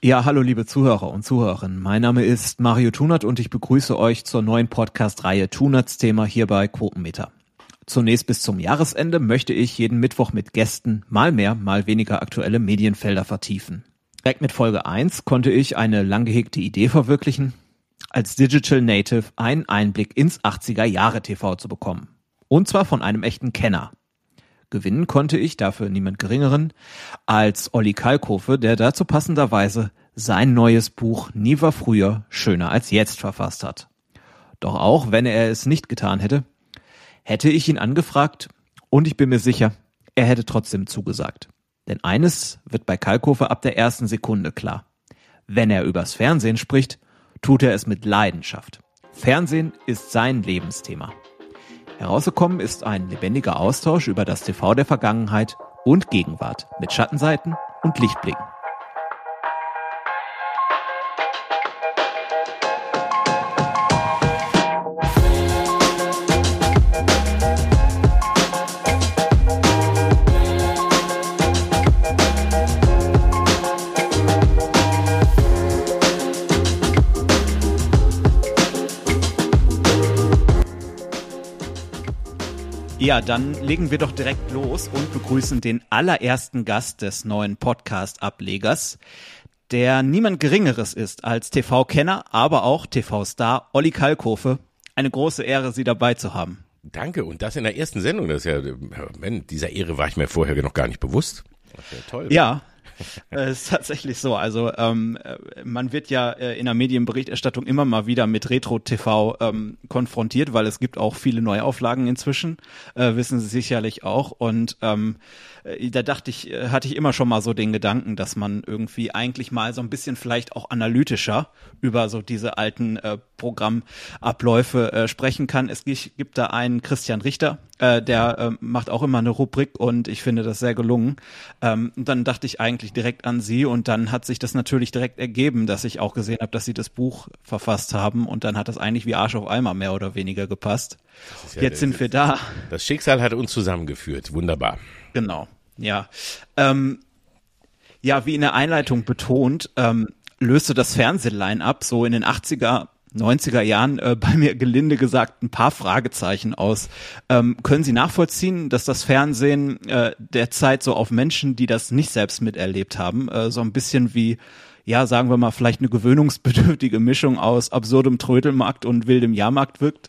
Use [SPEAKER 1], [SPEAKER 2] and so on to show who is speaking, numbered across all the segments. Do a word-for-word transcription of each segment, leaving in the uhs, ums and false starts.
[SPEAKER 1] Ja, hallo liebe Zuhörer und Zuhörerinnen. Mein Name ist Mario Thunert und ich begrüße euch zur neuen Podcast-Reihe Thunerts Thema hier bei Quotenmeter. Zunächst bis zum Jahresende möchte ich jeden Mittwoch mit Gästen mal mehr, mal weniger aktuelle Medienfelder vertiefen. Direkt mit Folge eins konnte ich eine lang gehegte Idee verwirklichen, als Digital Native einen Einblick ins achtziger-Jahre-T V zu bekommen. Und zwar von einem echten Kenner. Gewinnen konnte ich dafür niemand Geringeren als Olli Kalkofe, der dazu passenderweise sein neues Buch Nie war früher, schöner als jetzt verfasst hat. Doch auch wenn er es nicht getan hätte, hätte ich ihn angefragt und ich bin mir sicher, er hätte trotzdem zugesagt. Denn eines wird bei Kalkofe ab der ersten Sekunde klar. Wenn er übers Fernsehen spricht, tut er es mit Leidenschaft. Fernsehen ist sein Lebensthema. Herausgekommen ist ein lebendiger Austausch über das T V der Vergangenheit und Gegenwart mit Schattenseiten und Lichtblicken. Ja, dann legen wir doch direkt los und begrüßen den allerersten Gast des neuen Podcast-Ablegers, der niemand Geringeres ist als T V-Kenner, aber auch T V-Star Olli Kalkofe. Eine große Ehre, Sie dabei zu haben.
[SPEAKER 2] Danke, und das in der ersten Sendung, das ist ja, Mann, dieser Ehre war ich mir vorher noch gar nicht bewusst. Das ist ja toll.
[SPEAKER 1] Ja. Es ist tatsächlich so. Also ähm, man wird ja äh, in der Medienberichterstattung immer mal wieder mit Retro-T V ähm, konfrontiert, weil es gibt auch viele Neuauflagen inzwischen, äh, wissen Sie sicherlich auch. Und ähm, äh, da dachte ich, äh, hatte ich immer schon mal so den Gedanken, dass man irgendwie eigentlich mal so ein bisschen vielleicht auch analytischer über so diese alten äh, Programmabläufe äh, sprechen kann. Es gibt da einen Christian Richter, äh, der äh, macht auch immer eine Rubrik und ich finde das sehr gelungen. Ähm, und dann dachte ich eigentlich direkt an Sie und dann hat sich das natürlich direkt ergeben, dass ich auch gesehen habe, dass Sie das Buch verfasst haben und dann hat das eigentlich wie Arsch auf Eimer mehr oder weniger gepasst. Ja, jetzt sind wir da.
[SPEAKER 2] Das Schicksal hat uns zusammengeführt, wunderbar.
[SPEAKER 1] Genau, ja. Ähm, ja, wie in der Einleitung betont, ähm, löste das Fernseh-Line-Up so in den achtziger, neunziger Jahren äh, bei mir gelinde gesagt ein paar Fragezeichen aus. Ähm, können Sie nachvollziehen, dass das Fernsehen äh, derzeit so auf Menschen, die das nicht selbst miterlebt haben, äh, so ein bisschen wie, ja, sagen wir mal, vielleicht eine gewöhnungsbedürftige Mischung aus absurdem Trödelmarkt und wildem Jahrmarkt wirkt?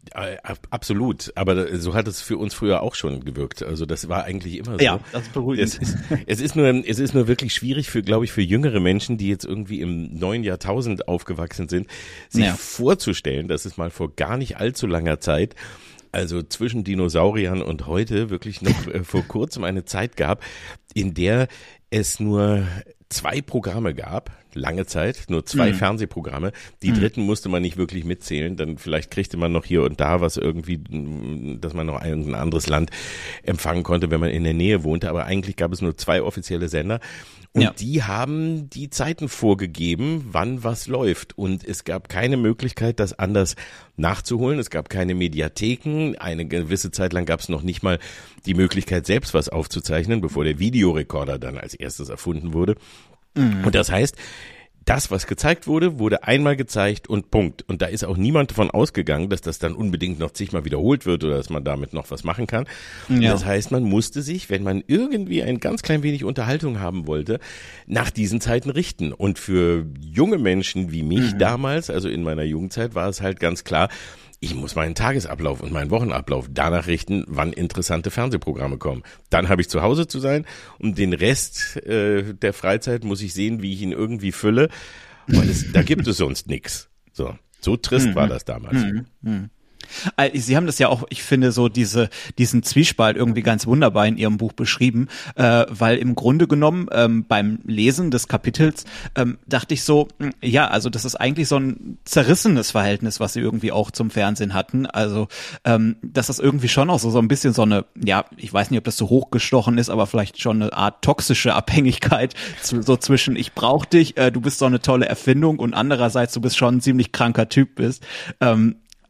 [SPEAKER 2] Absolut, aber so hat es für uns früher auch schon gewirkt. Also das war eigentlich immer so.
[SPEAKER 1] Ja, das ist beruhigend.
[SPEAKER 2] Es ist, es ist nur, es ist nur wirklich schwierig für, glaube ich, für jüngere Menschen, die jetzt irgendwie im neuen Jahrtausend aufgewachsen sind, sich ja. vorzustellen, dass es mal vor gar nicht allzu langer Zeit, also zwischen Dinosauriern und heute, wirklich noch äh, vor kurzem eine Zeit gab, in der es nur zwei Programme gab, lange Zeit, nur zwei mhm. Fernsehprogramme. Die mhm. dritten musste man nicht wirklich mitzählen, dann vielleicht kriegte man noch hier und da was irgendwie, dass man noch irgendein anderes Land empfangen konnte, wenn man in der Nähe wohnte, aber eigentlich gab es nur zwei offizielle Sender. Und ja. die haben die Zeiten vorgegeben, wann was läuft. Und es gab keine Möglichkeit, das anders nachzuholen. Es gab keine Mediatheken. Eine gewisse Zeit lang gab es noch nicht mal die Möglichkeit, selbst was aufzuzeichnen, bevor der Videorekorder dann als erstes erfunden wurde. Mhm. Und das heißt, das, was gezeigt wurde, wurde einmal gezeigt und Punkt. Und da ist auch niemand davon ausgegangen, dass das dann unbedingt noch zigmal wiederholt wird oder dass man damit noch was machen kann. Ja. Das heißt, man musste sich, wenn man irgendwie ein ganz klein wenig Unterhaltung haben wollte, nach diesen Zeiten richten. Und für junge Menschen wie mich mhm. damals, also in meiner Jugendzeit, war es halt ganz klar, ich muss meinen Tagesablauf und meinen Wochenablauf danach richten, wann interessante Fernsehprogramme kommen. Dann habe ich zu Hause zu sein und den Rest äh, der Freizeit muss ich sehen, wie ich ihn irgendwie fülle, weil es, da gibt es sonst nichts. So, so trist mhm. war das damals.
[SPEAKER 1] Mhm. Mhm. Sie haben das ja auch, ich finde, so diese diesen Zwiespalt irgendwie ganz wunderbar in Ihrem Buch beschrieben, äh, weil im Grunde genommen ähm, beim Lesen des Kapitels ähm, dachte ich so, ja, also das ist eigentlich so ein zerrissenes Verhältnis, was Sie irgendwie auch zum Fernsehen hatten. Also ähm, dass das irgendwie schon auch so so ein bisschen so eine, ja, ich weiß nicht, ob das so hochgestochen ist, aber vielleicht schon eine Art toxische Abhängigkeit zu, so zwischen ich brauche dich, äh, du bist so eine tolle Erfindung und andererseits du bist schon ein ziemlich kranker Typ bist. Ähm,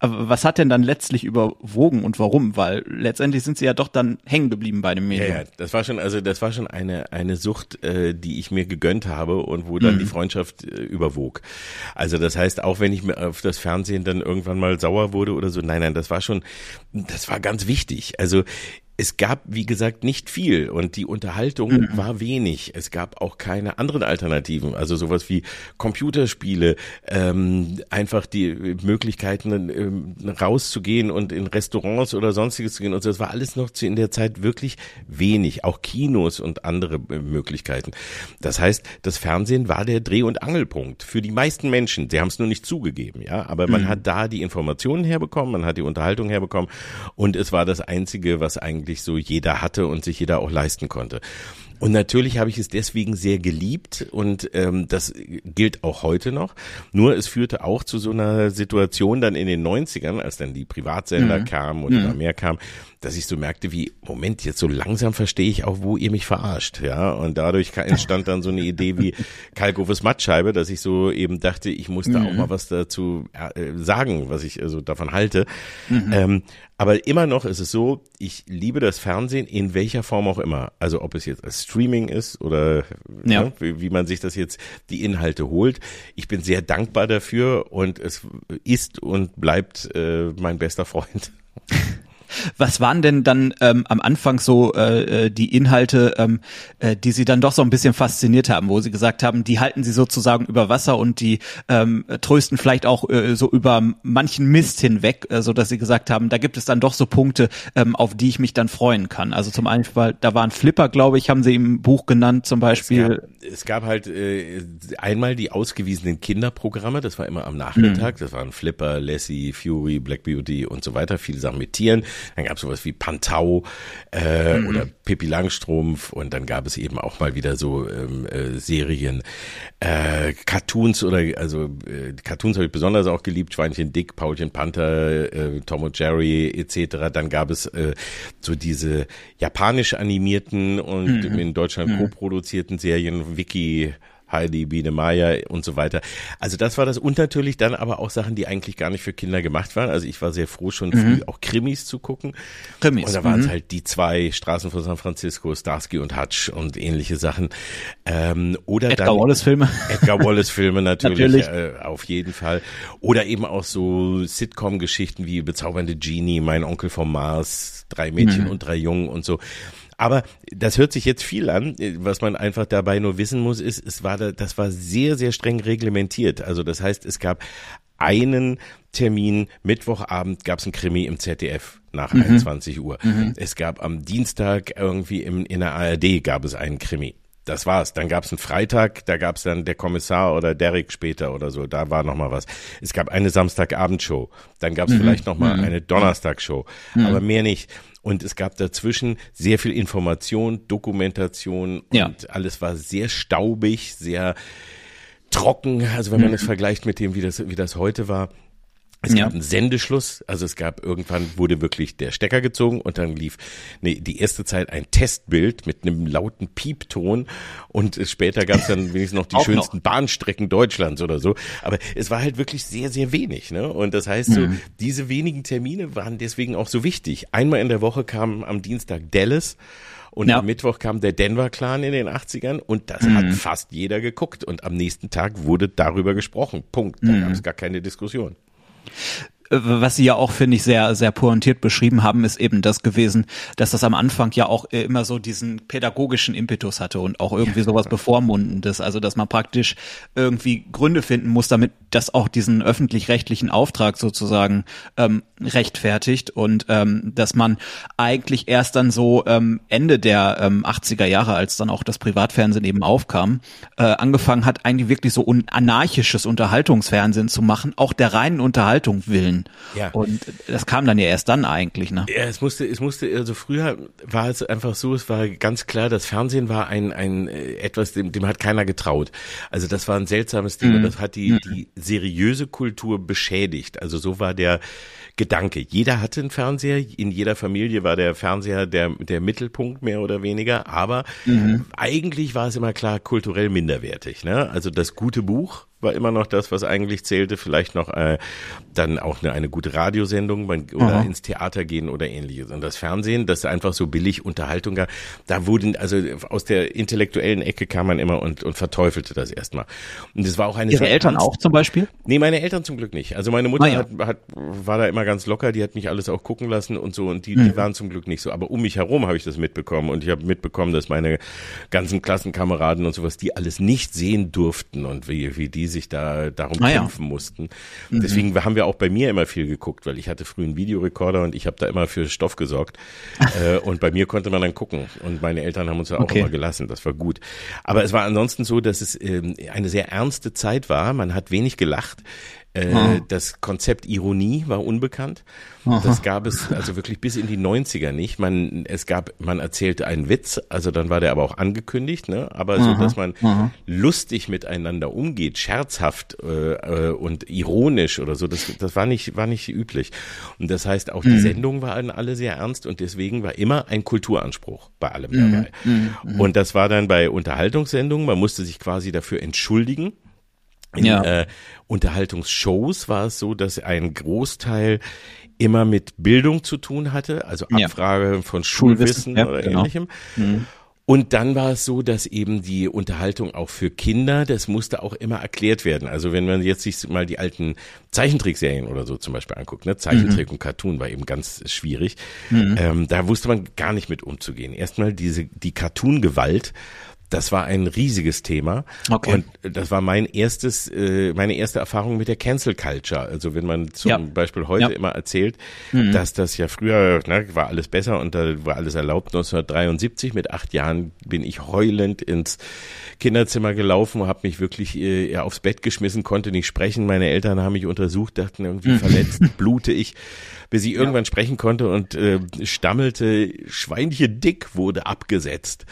[SPEAKER 1] Aber was hat denn dann letztlich überwogen und warum? Weil letztendlich sind sie ja doch dann hängen geblieben bei dem Medium.
[SPEAKER 2] Ja, ja, das war schon, also das war schon eine eine Sucht, äh, die ich mir gegönnt habe und wo dann mhm. die Freundschaft äh, überwog. Also das heißt, auch wenn ich mir auf das Fernsehen dann irgendwann mal sauer wurde oder so, nein, nein, das war schon, das war ganz wichtig. Also es gab, wie gesagt, nicht viel und die Unterhaltung mhm. war wenig. Es gab auch keine anderen Alternativen, also sowas wie Computerspiele, ähm, einfach die Möglichkeiten ähm, rauszugehen und in Restaurants oder sonstiges zu gehen und so. Das war alles noch zu, in der Zeit wirklich wenig, auch Kinos und andere äh, Möglichkeiten. Das heißt, das Fernsehen war der Dreh- und Angelpunkt für die meisten Menschen. Sie haben es nur nicht zugegeben, ja, aber man mhm. hat da die Informationen herbekommen, man hat die Unterhaltung herbekommen und es war das Einzige, was eigentlich so jeder hatte und sich jeder auch leisten konnte. Und natürlich habe ich es deswegen sehr geliebt und ähm, das gilt auch heute noch. Nur es führte auch zu so einer Situation dann in den neunzigern, als dann die Privatsender mhm. kamen und mhm. immer mehr kamen, dass ich so merkte wie, Moment, jetzt so langsam verstehe ich auch, wo ihr mich verarscht. Ja, und dadurch entstand dann so eine Idee wie Kalkofes Mattscheibe, dass ich so eben dachte, ich muss da mhm. auch mal was dazu äh, sagen, was ich also davon halte. Mhm. Ähm, aber immer noch ist es so, ich liebe das Fernsehen in welcher Form auch immer. Also ob es jetzt als Streaming ist oder ja. ne, wie, wie man sich das jetzt, die Inhalte holt. Ich bin sehr dankbar dafür und es ist und bleibt äh, mein bester Freund.
[SPEAKER 1] Was waren denn dann ähm, am Anfang so äh, die Inhalte, ähm, äh, die Sie dann doch so ein bisschen fasziniert haben, wo Sie gesagt haben, die halten Sie sozusagen über Wasser und die ähm, trösten vielleicht auch äh, so über manchen Mist hinweg, äh, so dass Sie gesagt haben, da gibt es dann doch so Punkte, ähm, auf die ich mich dann freuen kann. Also zum einen, da waren Flipper, glaube ich, haben Sie im Buch genannt zum Beispiel.
[SPEAKER 2] Es gab, es gab halt äh, einmal die ausgewiesenen Kinderprogramme, das war immer am Nachmittag, mhm. das waren Flipper, Lassie, Fury, Black Beauty und so weiter, viele Sachen mit Tieren. Dann gab es sowas wie Pantau äh, mhm. oder Pippi Langstrumpf und dann gab es eben auch mal wieder so ähm, äh, Serien, äh, Cartoons oder also äh, Cartoons habe ich besonders auch geliebt, Schweinchen Dick, Paulchen Panther, äh, Tom und Jerry et cetera. Dann gab es äh, so diese japanisch animierten und mhm. in Deutschland mhm. co-produzierten Serien, Vicky, Heidi, Biene Maya und so weiter. Also das war das und natürlich dann aber auch Sachen, die eigentlich gar nicht für Kinder gemacht waren. Also ich war sehr froh, schon mhm. früh auch Krimis zu gucken. Krimis. Und da waren es mhm. halt die zwei, Straßen von San Francisco, Starsky und Hutch und ähnliche Sachen. Ähm, oder
[SPEAKER 1] Edgar
[SPEAKER 2] dann
[SPEAKER 1] Wallace-Filme.
[SPEAKER 2] Edgar Wallace-Filme natürlich, natürlich. Äh, auf jeden Fall. Oder eben auch so Sitcom-Geschichten wie Bezaubernde Genie, Mein Onkel vom Mars, Drei Mädchen mhm. und drei Jungen und so. Aber das hört sich jetzt viel an. Was man einfach dabei nur wissen muss, ist, es war da, das war sehr, sehr streng reglementiert. Also das heißt, es gab einen Termin, Mittwochabend gab es ein Krimi im Z D F nach mhm. einundzwanzig Uhr. Mhm. Es gab am Dienstag irgendwie im, in der A R D gab es einen Krimi. Das war's. Dann gab's einen Freitag, da gab's dann der Kommissar oder Derek später oder so, da war noch mal was. Es gab eine Samstagabendshow, dann gab's mhm. vielleicht noch mal mhm. eine Donnerstagshow, mhm. aber mehr nicht. Und es gab dazwischen sehr viel Information, Dokumentation und ja. alles war sehr staubig, sehr trocken. Also wenn man es mhm. vergleicht mit dem, wie das, wie das heute war. Es ja. gab einen Sendeschluss, also es gab irgendwann wurde wirklich der Stecker gezogen und dann lief nee, die erste Zeit ein Testbild mit einem lauten Piepton und später gab es dann wenigstens noch die Auch schönsten noch. Bahnstrecken Deutschlands oder so. Aber es war halt wirklich sehr, sehr wenig, ne? Und das heißt so, mhm. diese wenigen Termine waren deswegen auch so wichtig. Einmal in der Woche kam am Dienstag Dallas. Und ja. am Mittwoch kam der Denver Clan in den achtzigern und das mhm. hat fast jeder geguckt und am nächsten Tag wurde darüber gesprochen. Punkt. Da mhm. gab es gar keine Diskussion.
[SPEAKER 1] Was Sie ja auch, finde ich, sehr, sehr pointiert beschrieben haben, ist eben das gewesen, dass das am Anfang ja auch immer so diesen pädagogischen Impetus hatte und auch irgendwie ja, sowas Bevormundendes. Also, dass man praktisch irgendwie Gründe finden muss, damit das auch diesen öffentlich-rechtlichen Auftrag sozusagen ähm, rechtfertigt und ähm, dass man eigentlich erst dann so ähm, Ende der ähm, achtziger Jahre, als dann auch das Privatfernsehen eben aufkam, äh, angefangen hat, eigentlich wirklich so un- anarchisches Unterhaltungsfernsehen zu machen, auch der reinen Unterhaltung willen. Ja. Und das kam dann ja erst dann eigentlich, ne?
[SPEAKER 2] Ja, es musste, es musste, also früher war es einfach so, es war ganz klar, das Fernsehen war ein, ein, etwas, dem, dem hat keiner getraut. Also das war ein seltsames Thema, mhm. das hat die, die seriöse Kultur beschädigt. Also so war der Gedanke. Jeder hatte einen Fernseher, in jeder Familie war der Fernseher der, der Mittelpunkt mehr oder weniger, aber mhm. eigentlich war es immer klar kulturell minderwertig, ne? Also das gute Buch, war immer noch das, was eigentlich zählte. Vielleicht noch äh, dann auch eine, eine gute Radiosendung oder Aha. ins Theater gehen oder ähnliches. Und das Fernsehen, das einfach so billig Unterhaltung gab, da wurden, also aus der intellektuellen Ecke kam man immer und, und verteufelte das erstmal. Und das war auch eine
[SPEAKER 1] Ihre Eltern auch zum Beispiel?
[SPEAKER 2] Nee, meine Eltern zum Glück nicht. Also meine Mutter
[SPEAKER 1] ah, ja.
[SPEAKER 2] hat, hat, war da immer ganz locker, die hat mich alles auch gucken lassen und so und die,
[SPEAKER 1] mhm.
[SPEAKER 2] die waren zum Glück nicht so. Aber um mich herum habe ich das mitbekommen und ich habe mitbekommen, dass meine ganzen Klassenkameraden und sowas, die alles nicht sehen durften und wie, wie die sich da darum ah, kämpfen ja. mussten. Mhm. Deswegen haben wir auch bei mir immer viel geguckt, weil ich hatte früh einen Videorekorder und ich habe da immer für Stoff gesorgt. äh, und bei mir konnte man dann gucken. Und meine Eltern haben uns ja auch okay. immer gelassen. Das war gut. Aber es war ansonsten so, dass es ähm, eine sehr ernste Zeit war. Man hat wenig gelacht. Äh, oh. Das Konzept Ironie war unbekannt. Aha. Das gab es also wirklich bis in die neunziger nicht. Man, es gab, man erzählte einen Witz, also dann war der aber auch angekündigt, ne? Aber Aha. so, dass man Aha. lustig miteinander umgeht, scherzhaft äh, und ironisch oder so, das, das war nicht, war nicht üblich. Und das heißt, auch die mhm. Sendungen waren alle sehr ernst und deswegen war immer ein Kulturanspruch bei allem
[SPEAKER 1] mhm.
[SPEAKER 2] dabei.
[SPEAKER 1] Mhm.
[SPEAKER 2] Und das war dann bei Unterhaltungssendungen, man musste sich quasi dafür entschuldigen. In
[SPEAKER 1] ja.
[SPEAKER 2] äh, Unterhaltungsshows war es so, dass ein Großteil immer mit Bildung zu tun hatte, also Abfrage ja. von Schulwissen ja, oder genau. ähnlichem. Mhm. Und dann war es so, dass eben die Unterhaltung auch für Kinder, das musste auch immer erklärt werden. Also wenn man jetzt sich mal die alten Zeichentrickserien oder so zum Beispiel anguckt, ne, Zeichentrick mhm. und Cartoon war eben ganz schwierig. Mhm. Ähm, da wusste man gar nicht mit umzugehen. Erstmal diese die Cartoon-Gewalt. Das war ein riesiges Thema
[SPEAKER 1] okay.
[SPEAKER 2] und das war mein erstes, äh, meine erste Erfahrung mit der Cancel Culture. Also wenn man zum
[SPEAKER 1] ja.
[SPEAKER 2] Beispiel heute ja. immer erzählt, mhm. dass das ja früher, ne, war alles besser und da war alles erlaubt. neunzehnhundertdreiundsiebzig mit acht Jahren bin ich heulend ins Kinderzimmer gelaufen, habe mich wirklich äh, aufs Bett geschmissen, konnte nicht sprechen. Meine Eltern haben mich untersucht, dachten irgendwie mhm. verletzt, blute ich, bis ich irgendwann ja. sprechen konnte und äh, stammelte, Schweinchen dick wurde abgesetzt.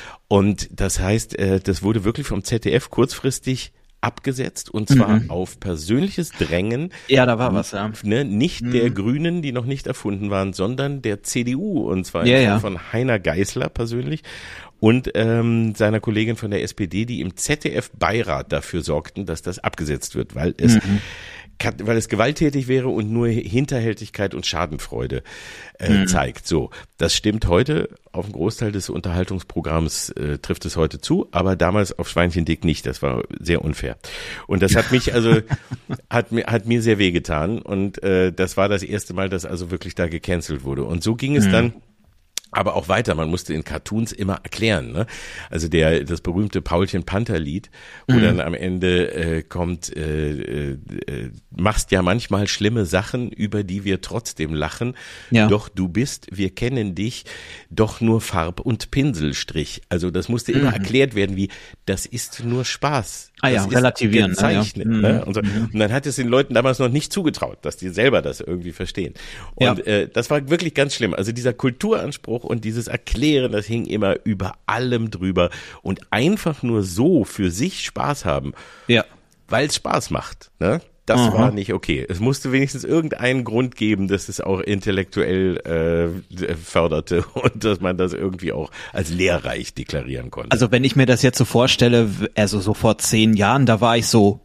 [SPEAKER 2] Und das heißt, das wurde wirklich vom Z D F kurzfristig abgesetzt und zwar mhm. auf persönliches Drängen.
[SPEAKER 1] Ja, da war was, ja.
[SPEAKER 2] Ne, nicht mhm. der Grünen, die noch nicht erfunden waren, sondern der C D U und zwar
[SPEAKER 1] ja, ja.
[SPEAKER 2] von Heiner Geißler persönlich und ähm, seiner Kollegin von der S P D, die im Z D F-Beirat dafür sorgten, dass das abgesetzt wird, weil es mhm. weil es gewalttätig wäre und nur Hinterhältigkeit und Schadenfreude äh, mhm. zeigt. So, das stimmt heute, auf einen Großteil des Unterhaltungsprogramms äh, trifft es heute zu, aber damals auf Schweinchen dick nicht, das war sehr unfair. Und das hat mich also, hat mir hat mir sehr wehgetan und äh, das war das erste Mal, dass also wirklich da gecancelt wurde. Und so ging es mhm. dann aber auch weiter, man musste in Cartoons immer erklären, ne? Also der das berühmte Paulchen Panther Lied, wo mhm. dann am Ende äh, kommt, äh, äh, machst ja manchmal schlimme Sachen, über die wir trotzdem lachen, ja. doch du bist, wir kennen dich, doch nur Farb- und Pinselstrich. Also das musste immer mhm. erklärt werden, wie das ist nur Spaß.
[SPEAKER 1] Ah ja,
[SPEAKER 2] das
[SPEAKER 1] relativieren.
[SPEAKER 2] Ist gezeichnet,
[SPEAKER 1] ja, ja.
[SPEAKER 2] Ne? Und, so. mhm. und dann hat es den Leuten damals noch nicht zugetraut, dass die selber das irgendwie verstehen. Und ja. äh, das war wirklich ganz schlimm. Also dieser Kulturanspruch und dieses Erklären, das hing immer über allem drüber. Und einfach nur so für sich Spaß haben,
[SPEAKER 1] ja.
[SPEAKER 2] weil es Spaß macht. Ne? Das Aha. war nicht okay. Es musste wenigstens irgendeinen Grund geben, dass es auch intellektuell äh, förderte und dass man das irgendwie auch als lehrreich deklarieren konnte.
[SPEAKER 1] Also wenn ich mir das jetzt so vorstelle, also so vor zehn Jahren, da war ich so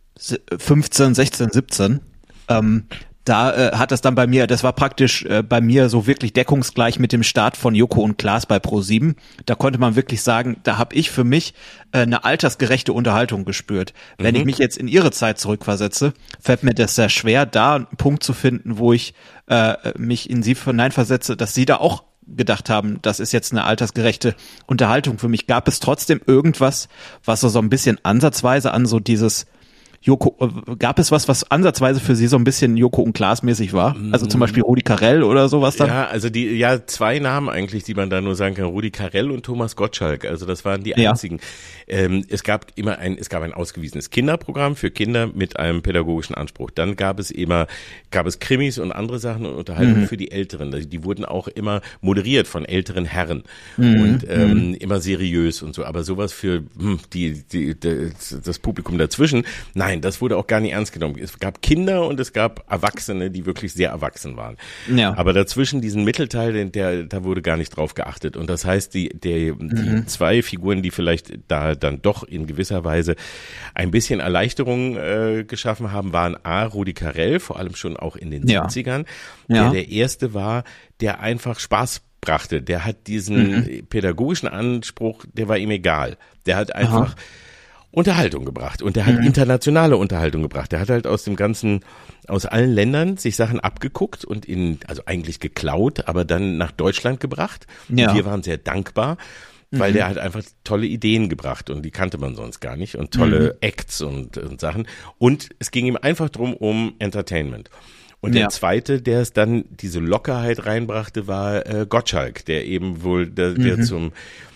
[SPEAKER 1] fünfzehn, sechzehn, siebzehn, ähm, da äh, hat das dann bei mir, das war praktisch äh, bei mir so wirklich deckungsgleich mit dem Start von Joko und Klaas bei ProSieben. Da konnte man wirklich sagen, da habe ich für mich äh, eine altersgerechte Unterhaltung gespürt. Wenn mhm. ich mich jetzt in ihre Zeit zurückversetze, fällt mir das sehr schwer, da einen Punkt zu finden, wo ich äh, mich in sie hineinversetze, dass sie da auch gedacht haben, das ist jetzt eine altersgerechte Unterhaltung. Für mich gab es trotzdem irgendwas, was so, so ein bisschen ansatzweise an so dieses Joko, gab es was, was ansatzweise für Sie so ein bisschen Joko und Klaas mäßig war? Also zum Beispiel Rudi Carrell oder sowas dann?
[SPEAKER 2] Ja, also die, ja, zwei Namen eigentlich, die man da nur sagen kann, Rudi Carrell und Thomas Gottschalk. Also das waren die
[SPEAKER 1] ja.
[SPEAKER 2] einzigen. Ähm, es gab immer ein, es gab ein ausgewiesenes Kinderprogramm für Kinder mit einem pädagogischen Anspruch. Dann gab es immer, gab es Krimis und andere Sachen und Unterhaltung mhm. für die Älteren. Die, die wurden auch immer moderiert von älteren Herren mhm. und ähm, mhm. immer seriös und so. Aber sowas für hm, die, die, die, das Publikum dazwischen, nein. Nein, das wurde auch gar nicht ernst genommen. Es gab Kinder und es gab Erwachsene, die wirklich sehr erwachsen waren.
[SPEAKER 1] Ja.
[SPEAKER 2] Aber dazwischen diesen Mittelteil, der, der, da wurde gar nicht drauf geachtet. Und das heißt, die, der, die
[SPEAKER 1] Mhm.
[SPEAKER 2] zwei Figuren, die vielleicht da dann doch in gewisser Weise ein bisschen Erleichterung äh, geschaffen haben, waren A. Rudi Carrell, vor allem schon auch in den
[SPEAKER 1] Ja.
[SPEAKER 2] siebzigern,
[SPEAKER 1] Ja.
[SPEAKER 2] der der erste war, der einfach Spaß brachte. Der hat diesen
[SPEAKER 1] Mhm.
[SPEAKER 2] pädagogischen Anspruch, der war ihm egal. Der hat einfach
[SPEAKER 1] Aha.
[SPEAKER 2] Unterhaltung gebracht und der hat
[SPEAKER 1] Mhm.
[SPEAKER 2] internationale Unterhaltung gebracht. Der hat halt aus dem ganzen, aus allen Ländern sich Sachen abgeguckt und in, also eigentlich geklaut, aber dann nach Deutschland gebracht.
[SPEAKER 1] Ja.
[SPEAKER 2] Und wir waren sehr dankbar, weil
[SPEAKER 1] Mhm.
[SPEAKER 2] der hat einfach tolle Ideen gebracht und die kannte man sonst gar nicht und tolle Acts und, und Sachen. Und es ging ihm einfach drum um Entertainment. Und der
[SPEAKER 1] Ja.
[SPEAKER 2] zweite, der es dann diese Lockerheit reinbrachte, war äh, Gottschalk, der eben wohl der, der
[SPEAKER 1] Mhm.
[SPEAKER 2] zum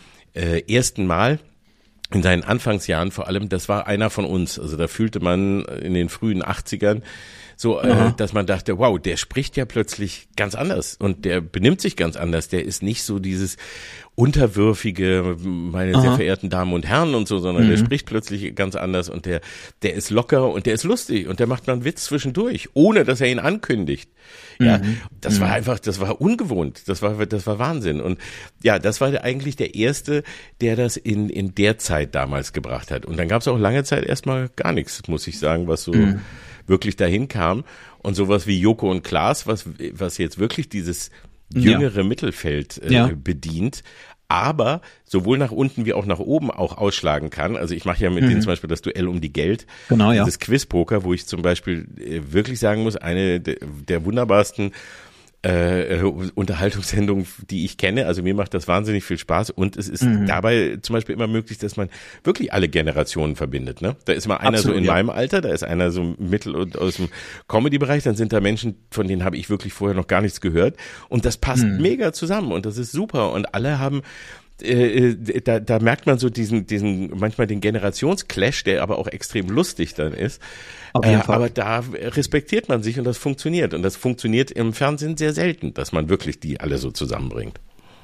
[SPEAKER 2] äh, ersten Mal in seinen Anfangsjahren vor allem, das war einer von uns. Also da fühlte man in den frühen achtzigern so, äh, dass man dachte, wow, der spricht ja plötzlich ganz anders und der benimmt sich ganz anders. Der ist nicht so dieses unterwürfige, meine
[SPEAKER 1] Aha.
[SPEAKER 2] sehr verehrten Damen und Herren und so, sondern
[SPEAKER 1] Mhm.
[SPEAKER 2] der spricht plötzlich ganz anders und der, der ist locker und der ist lustig und der macht mal einen Witz zwischendurch, ohne dass er ihn ankündigt. Ja,
[SPEAKER 1] Mhm.
[SPEAKER 2] das war einfach, das war ungewohnt, das war, das war Wahnsinn. Und ja, das war der, eigentlich der erste, der das in, in der Zeit damals gebracht hat. Und dann gab es auch lange Zeit erstmal gar nichts, muss ich sagen, was so
[SPEAKER 1] Mhm.
[SPEAKER 2] wirklich dahin kam. Und sowas wie Joko und Klaas, was, was jetzt wirklich dieses jüngere Mittelfeld äh,
[SPEAKER 1] Ja.
[SPEAKER 2] bedient, aber sowohl nach unten wie auch nach oben auch ausschlagen kann. Also ich mache ja mit
[SPEAKER 1] Mhm.
[SPEAKER 2] denen zum Beispiel das Duell um die Geld,
[SPEAKER 1] Genau, ja.
[SPEAKER 2] dieses Quizpoker, wo ich zum Beispiel äh, wirklich sagen muss, eine de, der wunderbarsten äh, Unterhaltungssendungen, die ich kenne. Also mir macht das wahnsinnig viel Spaß und es ist
[SPEAKER 1] Mhm.
[SPEAKER 2] dabei zum Beispiel immer möglich, dass man wirklich alle Generationen verbindet. Ne? Da ist mal einer
[SPEAKER 1] Absolut,
[SPEAKER 2] so in
[SPEAKER 1] ja.
[SPEAKER 2] meinem Alter, da ist einer so mittel- und aus dem Comedy-Bereich, dann sind da Menschen, von denen habe ich wirklich vorher noch gar nichts gehört und das passt
[SPEAKER 1] Mhm.
[SPEAKER 2] mega zusammen und das ist super und alle haben äh, da, da merkt man so diesen, diesen, manchmal den Generationsclash, der aber auch extrem lustig dann ist.
[SPEAKER 1] Auf jeden
[SPEAKER 2] Äh,
[SPEAKER 1] Fall.
[SPEAKER 2] aber da respektiert man sich und das funktioniert. Und das funktioniert im Fernsehen sehr selten, dass man wirklich die alle so zusammenbringt.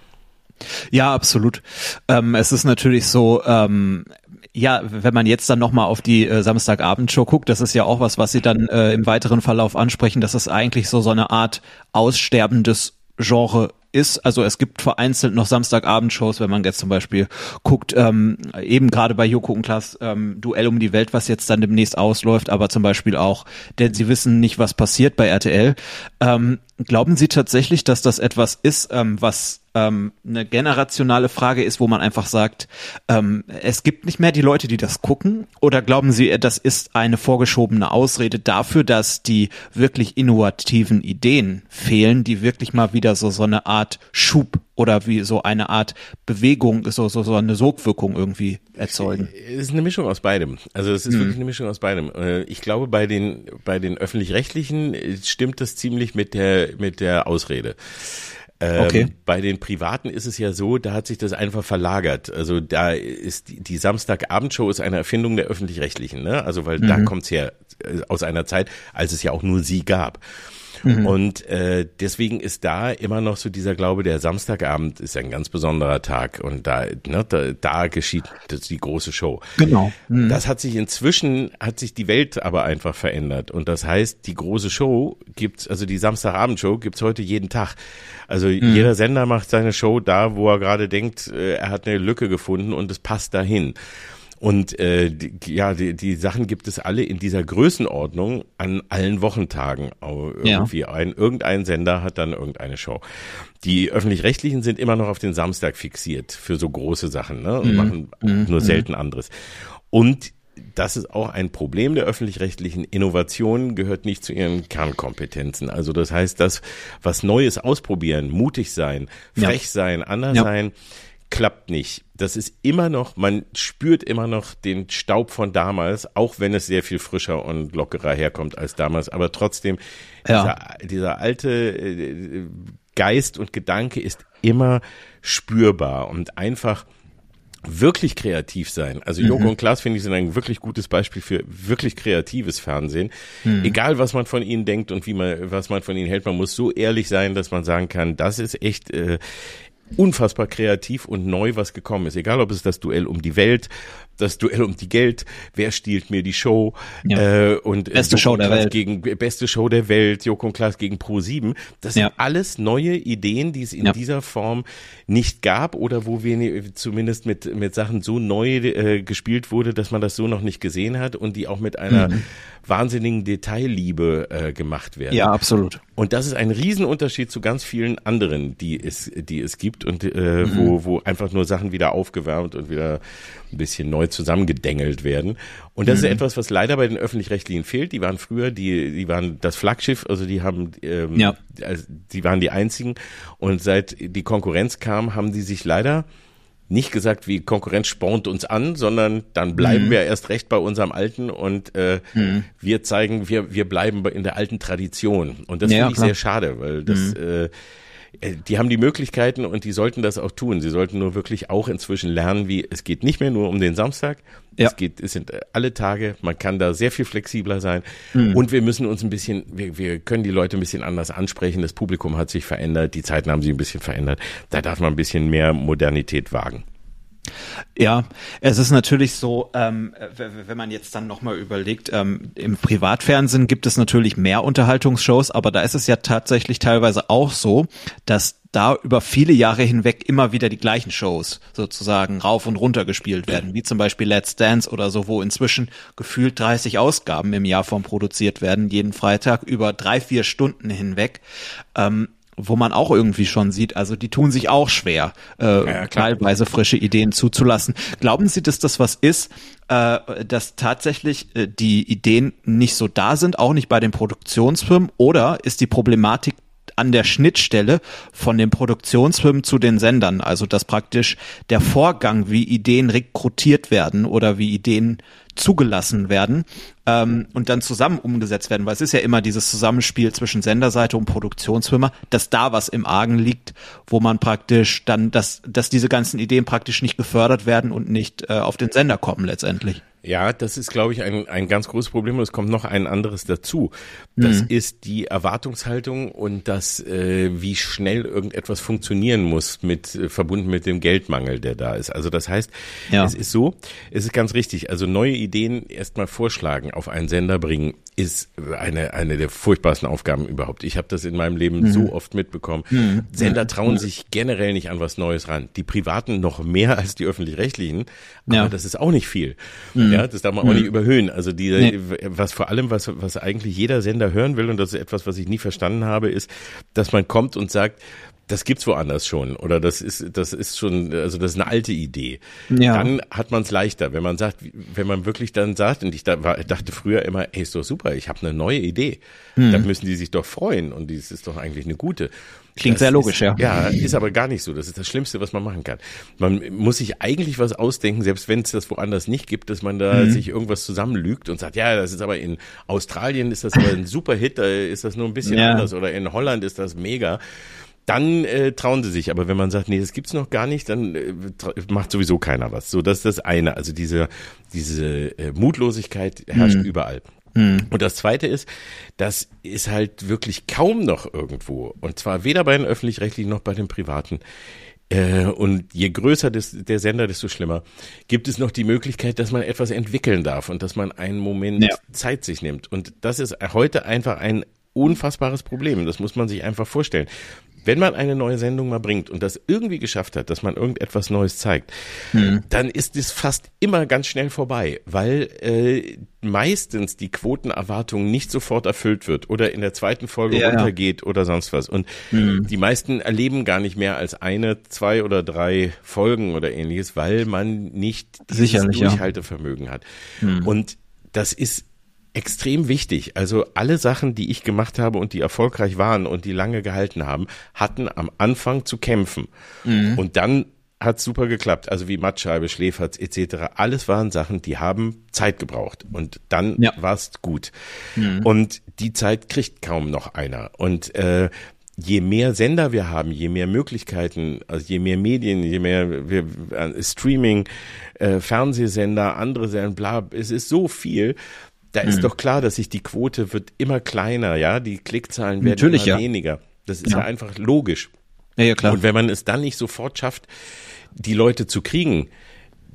[SPEAKER 1] Ja, absolut. Ähm, es ist natürlich so, ähm, ja, wenn man jetzt dann nochmal auf die äh, Samstagabendshow guckt, das ist ja auch was, was Sie dann äh, im weiteren Verlauf ansprechen, dass es eigentlich so so eine Art aussterbendes Genre ist. Also es gibt vereinzelt noch Samstagabendshows, wenn man jetzt zum Beispiel guckt, ähm, eben gerade bei Joko und Klaas ähm, Duell um die Welt, was jetzt dann demnächst ausläuft, aber zum Beispiel auch, denn sie wissen nicht, was passiert bei R T L. Ähm, glauben Sie tatsächlich, dass das etwas ist, ähm, was ähm, eine generationale Frage ist, wo man einfach sagt, ähm, es gibt nicht mehr die Leute, die das gucken? Oder glauben Sie, das ist eine vorgeschobene Ausrede dafür, dass die wirklich innovativen Ideen fehlen, die wirklich mal wieder so so eine Art Schub oder wie so eine Art Bewegung, so so so eine Sogwirkung irgendwie erzeugen?
[SPEAKER 2] Es ist eine Mischung aus beidem. Also es ist
[SPEAKER 1] Mhm.
[SPEAKER 2] wirklich eine Mischung aus beidem. Äh, Ich glaube, bei den bei den öffentlich-rechtlichen äh, stimmt das ziemlich mit der mit der Ausrede. Ähm,
[SPEAKER 1] Okay.
[SPEAKER 2] Bei den Privaten ist es ja so, da hat sich das einfach verlagert. Also da ist die, die Samstagabendshow ist eine Erfindung der Öffentlich-Rechtlichen, ne? Also weil da
[SPEAKER 1] Mhm.
[SPEAKER 2] kommt's her äh, aus einer Zeit, als es ja auch nur sie gab.
[SPEAKER 1] Mhm.
[SPEAKER 2] Und äh, deswegen ist da immer noch so dieser Glaube, der Samstagabend ist ein ganz besonderer Tag und da, ne, da, da geschieht das, die große Show.
[SPEAKER 1] Genau. Mhm.
[SPEAKER 2] Das hat sich inzwischen, hat sich die Welt aber einfach verändert und das heißt, die große Show gibt's, also die Samstagabendshow gibt's heute jeden Tag. Also
[SPEAKER 1] Mhm.
[SPEAKER 2] jeder Sender macht seine Show da, wo er gerade denkt, äh, er hat eine Lücke gefunden und es passt dahin. Und äh, die, ja, die, die Sachen gibt es alle in dieser Größenordnung an allen Wochentagen. Au- Irgendwie ein, irgendein Sender hat dann irgendeine Show. Die Öffentlich-Rechtlichen sind immer noch auf den Samstag fixiert für so große Sachen, ne? Und
[SPEAKER 1] Mhm.
[SPEAKER 2] machen
[SPEAKER 1] Mhm.
[SPEAKER 2] nur selten anderes. Und das ist auch ein Problem der öffentlich-rechtlichen. Innovation gehört nicht zu ihren Kernkompetenzen. Also das heißt, das, was Neues ausprobieren, mutig sein, frech
[SPEAKER 1] Ja.
[SPEAKER 2] sein, anders
[SPEAKER 1] Ja.
[SPEAKER 2] sein, klappt nicht. Das ist immer noch, man spürt immer noch den Staub von damals, auch wenn es sehr viel frischer und lockerer herkommt als damals. Aber trotzdem,
[SPEAKER 1] Ja.
[SPEAKER 2] dieser, dieser alte äh, Geist und Gedanke ist immer spürbar und einfach wirklich kreativ sein. Also Joko
[SPEAKER 1] Mhm.
[SPEAKER 2] und Klaas, finde ich, sind ein wirklich gutes Beispiel für wirklich kreatives Fernsehen.
[SPEAKER 1] Mhm.
[SPEAKER 2] Egal, was man von ihnen denkt und wie man, was man von ihnen hält, man muss so ehrlich sein, dass man sagen kann, das ist echt äh, unfassbar kreativ und neu, was gekommen ist. Egal, ob es das Duell um die Welt das Duell um die Geld, wer stiehlt mir die Show,
[SPEAKER 1] ja.
[SPEAKER 2] äh, und
[SPEAKER 1] beste
[SPEAKER 2] Joko
[SPEAKER 1] Show der
[SPEAKER 2] Klaas
[SPEAKER 1] Welt.
[SPEAKER 2] Gegen, beste Show der Welt, Joko und Klaas gegen Pro sieben. Das sind
[SPEAKER 1] ja.
[SPEAKER 2] alles neue Ideen, die es in
[SPEAKER 1] ja.
[SPEAKER 2] dieser Form nicht gab oder wo wir zumindest mit, mit Sachen so neu äh, gespielt wurde, dass man das so noch nicht gesehen hat und die auch mit einer mhm. wahnsinnigen Detailliebe äh, gemacht werden.
[SPEAKER 1] Ja, absolut.
[SPEAKER 2] Und das ist ein Riesenunterschied zu ganz vielen anderen, die es, die es gibt und äh, mhm. wo, wo einfach nur Sachen wieder aufgewärmt und wieder ein bisschen neu zusammengedengelt werden. Und das mhm. ist etwas, was leider bei den Öffentlich-Rechtlichen fehlt. Die waren früher, die, die waren das Flaggschiff, also die haben, ähm,
[SPEAKER 1] ja.
[SPEAKER 2] also die waren die einzigen. Und seit die Konkurrenz kam, haben die sich leider nicht gesagt, wie Konkurrenz spornt uns an, sondern dann bleiben mhm. wir erst recht bei unserem Alten und äh, mhm. wir zeigen, wir wir bleiben in der alten Tradition. Und das ja, finde ich klar. sehr schade, weil das mhm. äh, die haben die Möglichkeiten und die sollten das auch tun. Sie sollten nur wirklich auch inzwischen lernen, wie es geht nicht mehr nur um den Samstag. Ja. Es geht, es sind alle Tage. Man kann da sehr viel flexibler sein. Mhm. Und wir müssen uns ein bisschen, wir, wir können die Leute ein bisschen anders ansprechen. Das Publikum hat sich verändert. Die Zeiten haben sich ein bisschen verändert. Da darf man ein bisschen mehr Modernität wagen.
[SPEAKER 1] Ja, es ist natürlich so, ähm, wenn man jetzt dann nochmal überlegt, ähm, im Privatfernsehen gibt es natürlich mehr Unterhaltungsshows, aber da ist es ja tatsächlich teilweise auch so, dass da über viele Jahre hinweg immer wieder die gleichen Shows sozusagen rauf und runter gespielt werden, wie zum Beispiel Let's Dance oder so, wo inzwischen gefühlt dreißig Ausgaben im Jahr von produziert werden, jeden Freitag über drei, vier Stunden hinweg. Ähm, wo man auch irgendwie schon sieht, also die tun sich auch schwer, äh, ja, teilweise frische Ideen zuzulassen. Glauben Sie, dass das was ist, äh, dass tatsächlich äh, die Ideen nicht so da sind, auch nicht bei den Produktionsfirmen, oder ist die Problematik an der Schnittstelle von den Produktionsfirmen zu den Sendern, also dass praktisch der Vorgang, wie Ideen rekrutiert werden oder wie Ideen zugelassen werden ähm, und dann zusammen umgesetzt werden, weil es ist ja immer dieses Zusammenspiel zwischen Senderseite und Produktionsfirma, dass da was im Argen liegt, wo man praktisch dann, dass, dass diese ganzen Ideen praktisch nicht gefördert werden und nicht äh, auf den Sender kommen letztendlich.
[SPEAKER 2] Ja, das ist, glaube ich, ein, ein ganz großes Problem und es kommt noch ein anderes dazu. Das mhm. ist die Erwartungshaltung und das, äh, wie schnell irgendetwas funktionieren muss, mit äh, verbunden mit dem Geldmangel, der da ist. Also das heißt, ja. es ist so, es ist ganz richtig, also neue Ideen erstmal vorschlagen, auf einen Sender bringen, ist eine eine der furchtbarsten Aufgaben überhaupt. Ich habe das in meinem Leben mhm. so oft mitbekommen. Mhm. Sender trauen mhm. sich generell nicht an was Neues ran. Die Privaten noch mehr als die Öffentlich-Rechtlichen, aber ja. das ist auch nicht viel. Mhm. Ja, das darf man auch nicht überhöhen. Also die, nee. was vor allem, was, was eigentlich jeder Sender hören will, und das ist etwas, was ich nie verstanden habe, ist, dass man kommt und sagt, das gibt's woanders schon oder das ist das ist schon, also das ist eine alte Idee. Ja. Dann hat man es leichter, wenn man sagt, wenn man wirklich dann sagt, und ich dachte früher immer, hey, ist doch super, ich habe eine neue Idee. Mhm. Dann müssen die sich doch freuen und das ist doch eigentlich eine gute.
[SPEAKER 1] Klingt
[SPEAKER 2] das
[SPEAKER 1] sehr logisch,
[SPEAKER 2] ist,
[SPEAKER 1] ja.
[SPEAKER 2] Ja, ist aber gar nicht so. Das ist das Schlimmste, was man machen kann. Man muss sich eigentlich was ausdenken, selbst wenn es das woanders nicht gibt, dass man da mhm. sich irgendwas zusammenlügt und sagt, ja, das ist aber in Australien ist das aber ein super Hit, da ist das nur ein bisschen ja. anders oder in Holland ist das mega. Dann äh, trauen sie sich, aber wenn man sagt, nee, das gibt's noch gar nicht, dann äh, macht sowieso keiner was. So, das ist das eine. Also diese diese äh, Mutlosigkeit herrscht mhm. überall. Mhm. Und das Zweite ist, das ist halt wirklich kaum noch irgendwo. Und zwar weder bei den Öffentlich-Rechtlichen noch bei den Privaten. Äh, und je größer des, der Sender, desto schlimmer. Gibt es noch die Möglichkeit, dass man etwas entwickeln darf und dass man einen Moment ja. Zeit sich nimmt. Und das ist heute einfach ein unfassbares Problem. Das muss man sich einfach vorstellen. Wenn man eine neue Sendung mal bringt und das irgendwie geschafft hat, dass man irgendetwas Neues zeigt, mhm. dann ist es fast immer ganz schnell vorbei, weil äh, meistens die Quotenerwartung nicht sofort erfüllt wird oder in der zweiten Folge ja, runtergeht ja. oder sonst was. Und mhm. die meisten erleben gar nicht mehr als eine, zwei oder drei Folgen oder ähnliches, weil man nicht dieses
[SPEAKER 1] Sicherlich,
[SPEAKER 2] Durchhaltevermögen ja. hat. Mhm. Und das ist extrem wichtig. Also alle Sachen, die ich gemacht habe und die erfolgreich waren und die lange gehalten haben, hatten am Anfang zu kämpfen. Mhm. Und dann hat's super geklappt. Also wie Mattscheibe, Schläferz et cetera. Alles waren Sachen, die haben Zeit gebraucht. Und dann ja. war's gut. Mhm. Und die Zeit kriegt kaum noch einer. Und äh, je mehr Sender wir haben, je mehr Möglichkeiten, also je mehr Medien, je mehr wir, äh, Streaming, äh, Fernsehsender, andere Sender, bla, es ist so viel. Da ist mhm. doch klar, dass sich die Quote wird immer kleiner, ja, die Klickzahlen werden Natürlich, immer ja. weniger. Das ist ja. ja einfach logisch.
[SPEAKER 1] Ja, ja, klar.
[SPEAKER 2] Und wenn man es dann nicht sofort schafft, die Leute zu kriegen,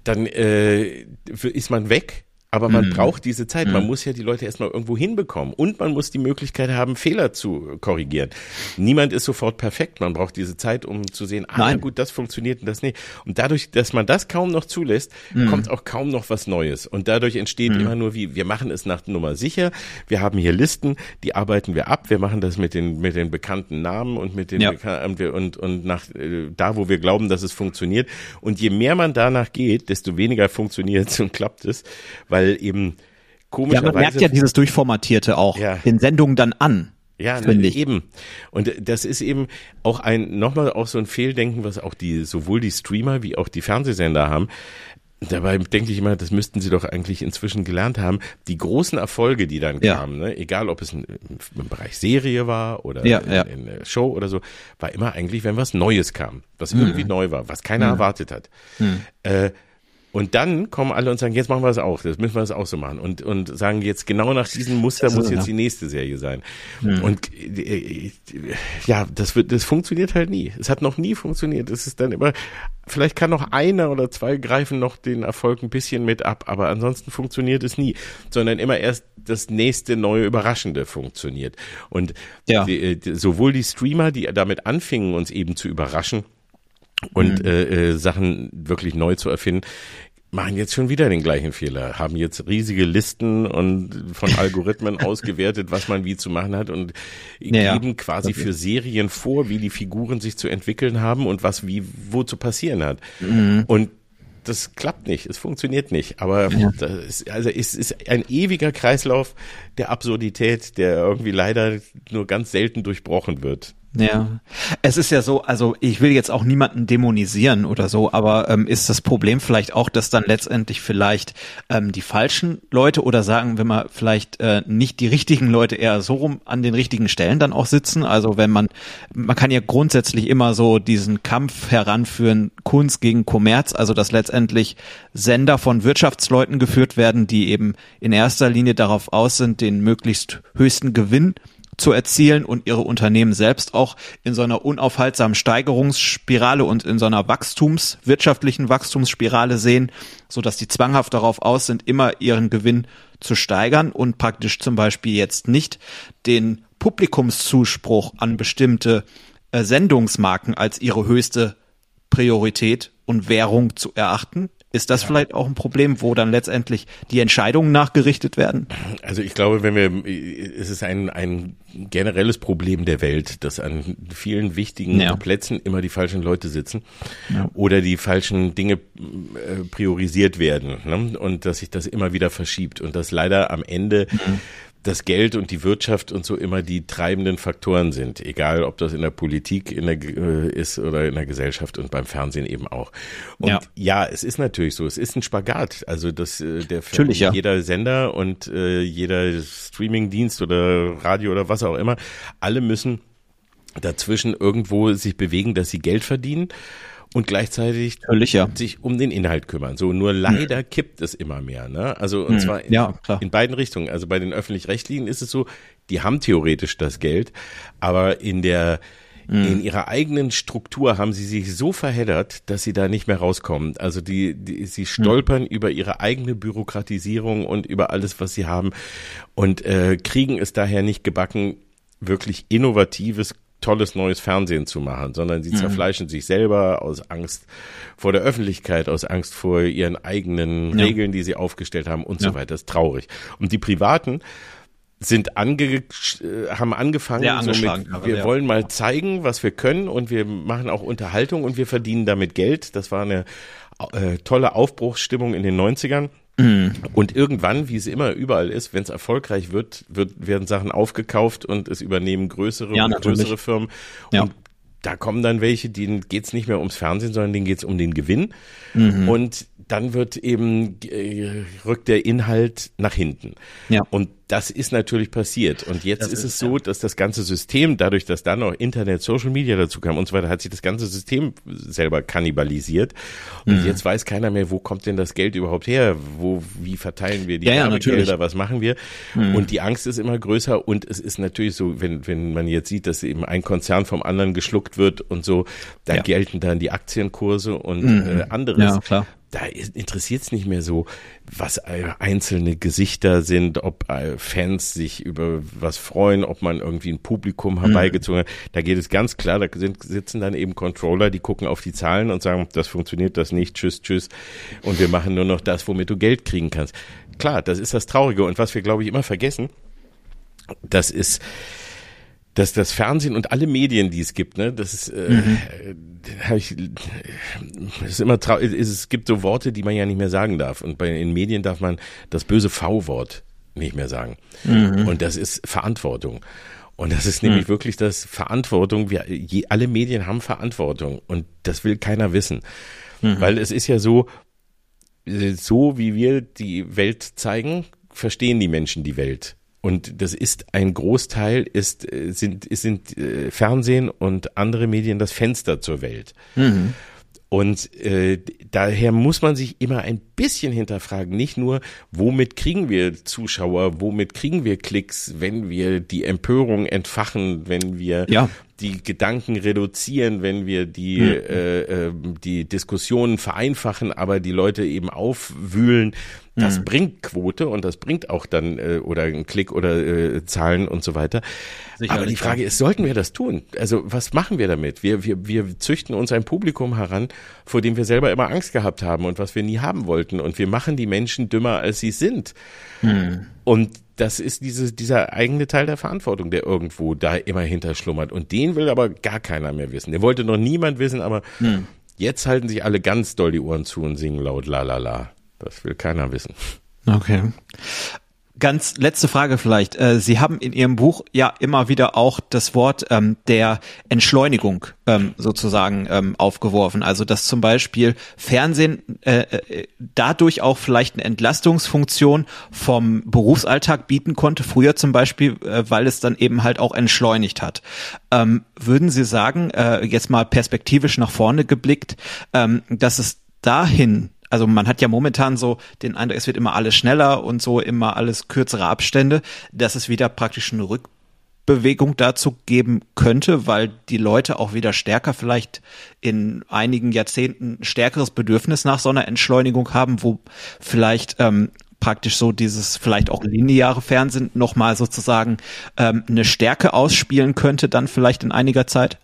[SPEAKER 2] dann äh, ist man weg. Aber man
[SPEAKER 1] Mhm.
[SPEAKER 2] braucht diese Zeit. Man
[SPEAKER 1] Mhm.
[SPEAKER 2] muss ja die Leute erstmal irgendwo hinbekommen. Und man muss die Möglichkeit haben, Fehler zu korrigieren. Niemand ist sofort perfekt. Man braucht diese Zeit, um zu sehen, ah,
[SPEAKER 1] Nein.
[SPEAKER 2] na gut, das funktioniert und das nicht. Und dadurch, dass man das kaum noch zulässt,
[SPEAKER 1] Mhm.
[SPEAKER 2] kommt auch kaum noch was Neues. Und dadurch entsteht
[SPEAKER 1] Mhm.
[SPEAKER 2] immer nur wie, wir machen es nach Nummer sicher. Wir haben hier Listen, die arbeiten wir ab. Wir machen das mit den, mit den bekannten Namen und mit den,
[SPEAKER 1] Ja.
[SPEAKER 2] Beka- und, wir- und, und nach, äh, da, wo wir glauben, dass es funktioniert. Und je mehr man danach geht, desto weniger funktioniert es und klappt es, weil eben
[SPEAKER 1] Ja, man
[SPEAKER 2] komischerweise.
[SPEAKER 1] merkt ja dieses Durchformatierte auch
[SPEAKER 2] Ja.
[SPEAKER 1] den Sendungen dann an.
[SPEAKER 2] Ja,
[SPEAKER 1] finde ich.
[SPEAKER 2] eben. Und das ist eben auch ein, nochmal auch so ein Fehldenken, was auch die, sowohl die Streamer wie auch die Fernsehsender haben. Dabei denke ich immer, das müssten sie doch eigentlich inzwischen gelernt haben. Die großen Erfolge, die dann
[SPEAKER 1] Ja.
[SPEAKER 2] kamen, ne, egal ob es ein, im Bereich Serie war oder
[SPEAKER 1] Ja,
[SPEAKER 2] in,
[SPEAKER 1] ja.
[SPEAKER 2] in der Show oder so, war immer eigentlich, wenn was Neues kam, was irgendwie neu war, was keiner erwartet hat. Äh, Und dann kommen alle und sagen, jetzt machen wir es auch, das müssen wir es auch so machen. Und, und sagen jetzt, genau nach diesem Muster
[SPEAKER 1] Das
[SPEAKER 2] muss
[SPEAKER 1] ist,
[SPEAKER 2] jetzt
[SPEAKER 1] ja.
[SPEAKER 2] die nächste Serie sein. Und äh, ja, das wird, das funktioniert halt nie. Es hat noch nie funktioniert. Es ist dann immer, vielleicht kann noch einer oder zwei greifen noch den Erfolg ein bisschen mit ab, aber ansonsten funktioniert es nie. Sondern immer erst das nächste neue Überraschende funktioniert. Und
[SPEAKER 1] Ja.
[SPEAKER 2] die, die, sowohl die Streamer, die damit anfingen, uns eben zu überraschen, und
[SPEAKER 1] Mhm.
[SPEAKER 2] äh, äh, Sachen wirklich neu zu erfinden, machen jetzt schon wieder den gleichen Fehler, haben jetzt riesige Listen und von Algorithmen ausgewertet, was man wie zu machen hat und
[SPEAKER 1] Ja,
[SPEAKER 2] geben quasi
[SPEAKER 1] okay.
[SPEAKER 2] für Serien vor, wie die Figuren sich zu entwickeln haben und was wie wo zu passieren hat.
[SPEAKER 1] Mhm.
[SPEAKER 2] Und das klappt nicht, es funktioniert nicht, aber
[SPEAKER 1] Ja.
[SPEAKER 2] das ist, also es ist ein ewiger Kreislauf der Absurdität, der irgendwie leider nur ganz selten durchbrochen wird.
[SPEAKER 1] Ja, es ist ja so, also ich will jetzt auch niemanden dämonisieren oder so, aber ähm, ist das Problem vielleicht auch, dass dann letztendlich vielleicht ähm, die falschen Leute oder sagen wir mal vielleicht äh, nicht die richtigen Leute eher so rum an den richtigen Stellen dann auch sitzen? Also wenn man, man kann ja grundsätzlich immer so diesen Kampf heranführen, Kunst gegen Kommerz, also dass letztendlich Sender von Wirtschaftsleuten geführt werden, die eben in erster Linie darauf aus sind, den möglichst höchsten Gewinn zu erzielen und ihre Unternehmen selbst auch in so einer unaufhaltsamen Steigerungsspirale und in so einer Wachstums, wirtschaftlichen Wachstumsspirale sehen, so dass die zwanghaft darauf aus sind, immer ihren Gewinn zu steigern und praktisch zum Beispiel jetzt nicht den Publikumszuspruch an bestimmte äh, Sendungsmarken als ihre höchste Priorität und Währung zu erachten. Ist das vielleicht auch ein Problem, wo dann letztendlich die Entscheidungen nachgerichtet werden?
[SPEAKER 2] Also ich glaube, wenn wir, es ist ein, ein generelles Problem der Welt, dass an vielen wichtigen
[SPEAKER 1] Ja.
[SPEAKER 2] Plätzen immer die falschen Leute sitzen
[SPEAKER 1] Ja.
[SPEAKER 2] oder die falschen Dinge äh, priorisiert werden, ne? Und dass sich das immer wieder verschiebt und dass leider am Ende
[SPEAKER 1] Mhm.
[SPEAKER 2] das Geld und die Wirtschaft und so immer die treibenden Faktoren sind, egal ob das in der Politik in der, äh, ist oder in der Gesellschaft und beim Fernsehen eben auch. Und
[SPEAKER 1] Ja.
[SPEAKER 2] ja, es ist natürlich so, es ist ein Spagat, also das äh, der
[SPEAKER 1] Natürlich, ja.
[SPEAKER 2] jeder Sender und äh, jeder Streamingdienst oder Radio oder was auch immer, alle müssen dazwischen irgendwo sich bewegen, dass sie Geld verdienen und gleichzeitig
[SPEAKER 1] Natürlich, ja.
[SPEAKER 2] sich um den Inhalt kümmern. So, nur leider kippt es immer mehr, ne? Also, und
[SPEAKER 1] Hm.
[SPEAKER 2] zwar in,
[SPEAKER 1] Ja, klar.
[SPEAKER 2] in beiden Richtungen. Also bei den Öffentlich-Rechtlichen ist es so, die haben theoretisch das Geld, aber in der,
[SPEAKER 1] Hm.
[SPEAKER 2] in ihrer eigenen Struktur haben sie sich so verheddert, dass sie da nicht mehr rauskommen. Also die, die sie stolpern über ihre eigene Bürokratisierung und über alles, was sie haben und äh, kriegen es daher nicht gebacken, wirklich innovatives, tolles neues Fernsehen zu machen, sondern sie zerfleischen sich selber aus Angst vor der Öffentlichkeit, aus Angst vor ihren eigenen
[SPEAKER 1] Ja.
[SPEAKER 2] Regeln, die sie aufgestellt haben und
[SPEAKER 1] Ja.
[SPEAKER 2] so weiter. Das ist traurig. Und die Privaten sind ange, äh, haben angefangen,
[SPEAKER 1] Sehr
[SPEAKER 2] so
[SPEAKER 1] angeschlagen,
[SPEAKER 2] mit,
[SPEAKER 1] aber
[SPEAKER 2] wir
[SPEAKER 1] ja.
[SPEAKER 2] wollen mal zeigen, was wir können und wir machen auch Unterhaltung und wir verdienen damit Geld. Das war eine äh, tolle Aufbruchsstimmung in den neunzigern. Und irgendwann, wie es immer überall ist, wenn es erfolgreich wird, wird, werden Sachen aufgekauft und es übernehmen größere
[SPEAKER 1] Ja,
[SPEAKER 2] und
[SPEAKER 1] natürlich.
[SPEAKER 2] größere Firmen.
[SPEAKER 1] Ja.
[SPEAKER 2] Und da kommen dann welche, denen geht's nicht mehr ums Fernsehen, sondern denen geht's um den Gewinn.
[SPEAKER 1] Mhm.
[SPEAKER 2] Und dann wird eben, äh, rückt der Inhalt nach hinten.
[SPEAKER 1] Ja.
[SPEAKER 2] Und das ist natürlich passiert. Und jetzt
[SPEAKER 1] Das
[SPEAKER 2] ist,
[SPEAKER 1] ist,
[SPEAKER 2] es so, dass das ganze System, dadurch, dass dann noch Internet, Social Media dazu kam und so weiter, hat sich das ganze System selber kannibalisiert. Und
[SPEAKER 1] Mhm.
[SPEAKER 2] jetzt weiß keiner mehr, wo kommt denn das Geld überhaupt her? Wo, wie verteilen wir die
[SPEAKER 1] Ja, ja,
[SPEAKER 2] Werbegelder?
[SPEAKER 1] natürlich.
[SPEAKER 2] Was machen wir? Und die Angst ist immer größer. Und es ist natürlich so, wenn, wenn man jetzt sieht, dass eben ein Konzern vom anderen geschluckt wird und so, da
[SPEAKER 1] Ja.
[SPEAKER 2] gelten dann die Aktienkurse und
[SPEAKER 1] Mhm.
[SPEAKER 2] äh, anderes.
[SPEAKER 1] Ja, klar.
[SPEAKER 2] da interessiert es nicht mehr so, was einzelne Gesichter sind, ob Fans sich über was freuen, ob man irgendwie ein Publikum herbeigezogen hat. Da geht es ganz klar, da sind, sitzen dann eben Controller, die gucken auf die Zahlen und sagen, das funktioniert, das nicht, tschüss, tschüss. Und wir machen nur noch das, womit du Geld kriegen kannst. Klar, das ist das Traurige. Und was wir, glaube ich, immer vergessen, das ist, dass das Fernsehen und alle Medien, die es gibt, ne, das ist, äh, mhm. hab ich, das ist immer trau- es gibt so Worte, die man ja nicht mehr sagen darf. Und bei den Medien darf man das böse V-Wort nicht mehr sagen. Mhm. Und das ist Verantwortung. Und das ist nämlich mhm. wirklich das Verantwortung. Wir, je, alle Medien haben Verantwortung. Und das will keiner wissen. Mhm. Weil es ist ja so, so wie wir die Welt zeigen, verstehen die Menschen die Welt. Und das ist ein Großteil, ist, sind, sind äh, Fernsehen und andere Medien das Fenster zur Welt. Mhm. Und äh, daher muss man sich immer ein bisschen hinterfragen, nicht nur, womit kriegen wir Zuschauer, womit kriegen wir Klicks, wenn wir die Empörung entfachen, wenn wir ja. die Gedanken reduzieren, wenn wir die, mhm. äh, die Diskussionen vereinfachen, aber die Leute eben aufwühlen. Das mhm. bringt Quote und das bringt auch dann äh, oder einen Klick oder äh, Zahlen und so weiter. Sicherlich, aber die Frage ja. ist, sollten wir das tun? Also was machen wir damit? Wir, wir, wir züchten uns ein Publikum heran, vor dem wir selber immer Angst gehabt haben und was wir nie haben wollten. Und wir machen die Menschen dümmer, als sie sind. Mhm. Und das ist diese, dieser eigene Teil der Verantwortung, der irgendwo da immer hinter schlummert. Und den will aber gar keiner mehr wissen. Der wollte noch niemand wissen, aber mhm. jetzt halten sich alle ganz doll die Ohren zu und singen laut la la la. Das will keiner wissen.
[SPEAKER 1] Okay. Ganz letzte Frage vielleicht. Sie haben in Ihrem Buch ja immer wieder auch das Wort ähm, der Entschleunigung ähm, sozusagen ähm, aufgeworfen. Also dass zum Beispiel Fernsehen äh, dadurch auch vielleicht eine Entlastungsfunktion vom Berufsalltag bieten konnte. Früher zum Beispiel, äh, weil es dann eben halt auch entschleunigt hat. Ähm, würden Sie sagen, äh, jetzt mal perspektivisch nach vorne geblickt, ähm, dass es dahin, also man hat ja momentan so den Eindruck, es wird immer alles schneller und so immer alles kürzere Abstände, dass es wieder praktisch eine Rückbewegung dazu geben könnte, weil die Leute auch wieder stärker vielleicht in einigen Jahrzehnten ein stärkeres Bedürfnis nach so einer Entschleunigung haben, wo vielleicht ähm, praktisch so dieses vielleicht auch lineare Fernsehen nochmal sozusagen ähm, eine Stärke ausspielen könnte, dann vielleicht in einiger Zeit?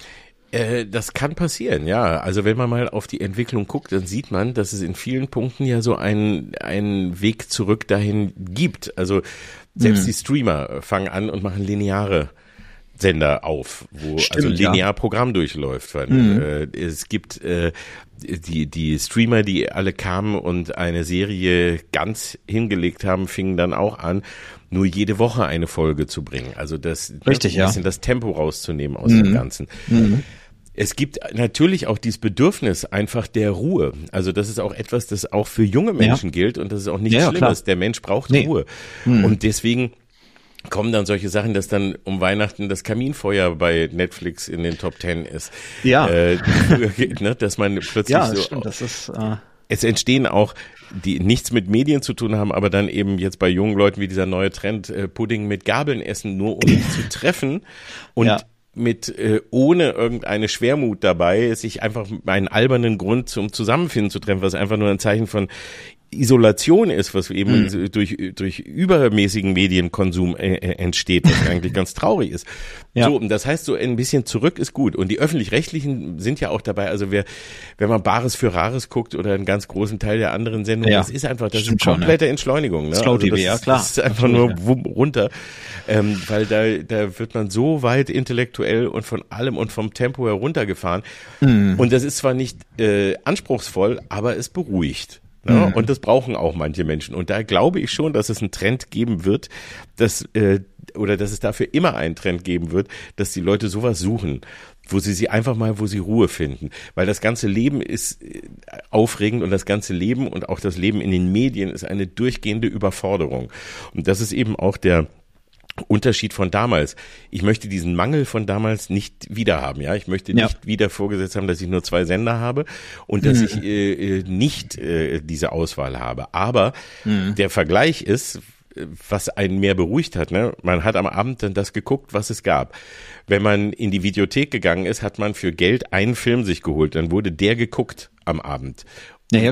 [SPEAKER 2] Das kann passieren, ja. Also wenn man mal auf die Entwicklung guckt, dann sieht man, dass es in vielen Punkten ja so einen, einen Weg zurück dahin gibt. Also selbst mhm. die Streamer fangen an und machen lineare Sender auf, wo Stimmt, also linear ja. Programm durchläuft. Weil, mhm. äh, es gibt äh, die die Streamer, die alle kamen und eine Serie ganz hingelegt haben, fingen dann auch an, nur jede Woche eine Folge zu bringen. Also das
[SPEAKER 1] Richtig,
[SPEAKER 2] ein bisschen ja. das Tempo rauszunehmen aus mhm. dem Ganzen. Mhm. Es gibt natürlich auch dieses Bedürfnis einfach der Ruhe. Also das ist auch etwas, das auch für junge Menschen ja. gilt und das ist auch nichts ja, Schlimmes. Klar. Der Mensch braucht nee. Ruhe. Mhm. Und deswegen kommen dann solche Sachen, dass dann um Weihnachten das Kaminfeuer bei Netflix in den Top Ten ist.
[SPEAKER 1] Ja.
[SPEAKER 2] Äh, ne, dass man plötzlich
[SPEAKER 1] ja,
[SPEAKER 2] so...
[SPEAKER 1] Stimmt, das ist... Äh
[SPEAKER 2] Es entstehen auch, die nichts mit Medien zu tun haben, aber dann eben jetzt bei jungen Leuten wie dieser neue Trend, äh, Pudding mit Gabeln essen, nur um sich zu treffen und ja. mit äh, ohne irgendeine Schwermut dabei, sich einfach einen albernen Grund zum Zusammenfinden zu treffen, was einfach nur ein Zeichen von Isolation ist, was eben mhm. durch durch übermäßigen Medienkonsum äh, entsteht, was eigentlich ganz traurig ist. Ja. So, und das heißt, so ein bisschen zurück ist gut. Und die Öffentlich-Rechtlichen sind ja auch dabei. Also wer, wenn man Bares für Rares guckt oder einen ganz großen Teil der anderen Sendungen, ja. das ist einfach, das Stimmt ist komplette schon, ja. Entschleunigung. Ne?
[SPEAKER 1] Slow T V,
[SPEAKER 2] also das,
[SPEAKER 1] ja klar.
[SPEAKER 2] Das ist einfach nur wumm, runter, ähm, weil da da wird man so weit intellektuell und von allem und vom Tempo heruntergefahren. Mhm. Und das ist zwar nicht äh, anspruchsvoll, aber es beruhigt. Ja, mhm. Und das brauchen auch manche Menschen. Und da glaube ich schon, dass es einen Trend geben wird, dass äh, oder dass es dafür immer einen Trend geben wird, dass die Leute sowas suchen, wo sie sie einfach mal, wo sie Ruhe finden. Weil das ganze Leben ist aufregend und das ganze Leben und auch das Leben in den Medien ist eine durchgehende Überforderung. Und das ist eben auch der Unterschied von damals. Ich möchte diesen Mangel von damals nicht wieder haben, ja. Ich möchte nicht ja. wieder vorgesetzt haben, dass ich nur zwei Sender habe und dass mhm. ich äh, nicht äh, diese Auswahl habe. Aber mhm. der Vergleich ist, was einen mehr beruhigt hat, ne? Man hat am Abend dann das geguckt, was es gab. Wenn man in die Videothek gegangen ist, hat man für Geld einen Film sich geholt. Dann wurde der geguckt am Abend.
[SPEAKER 1] Ja, ja, klar.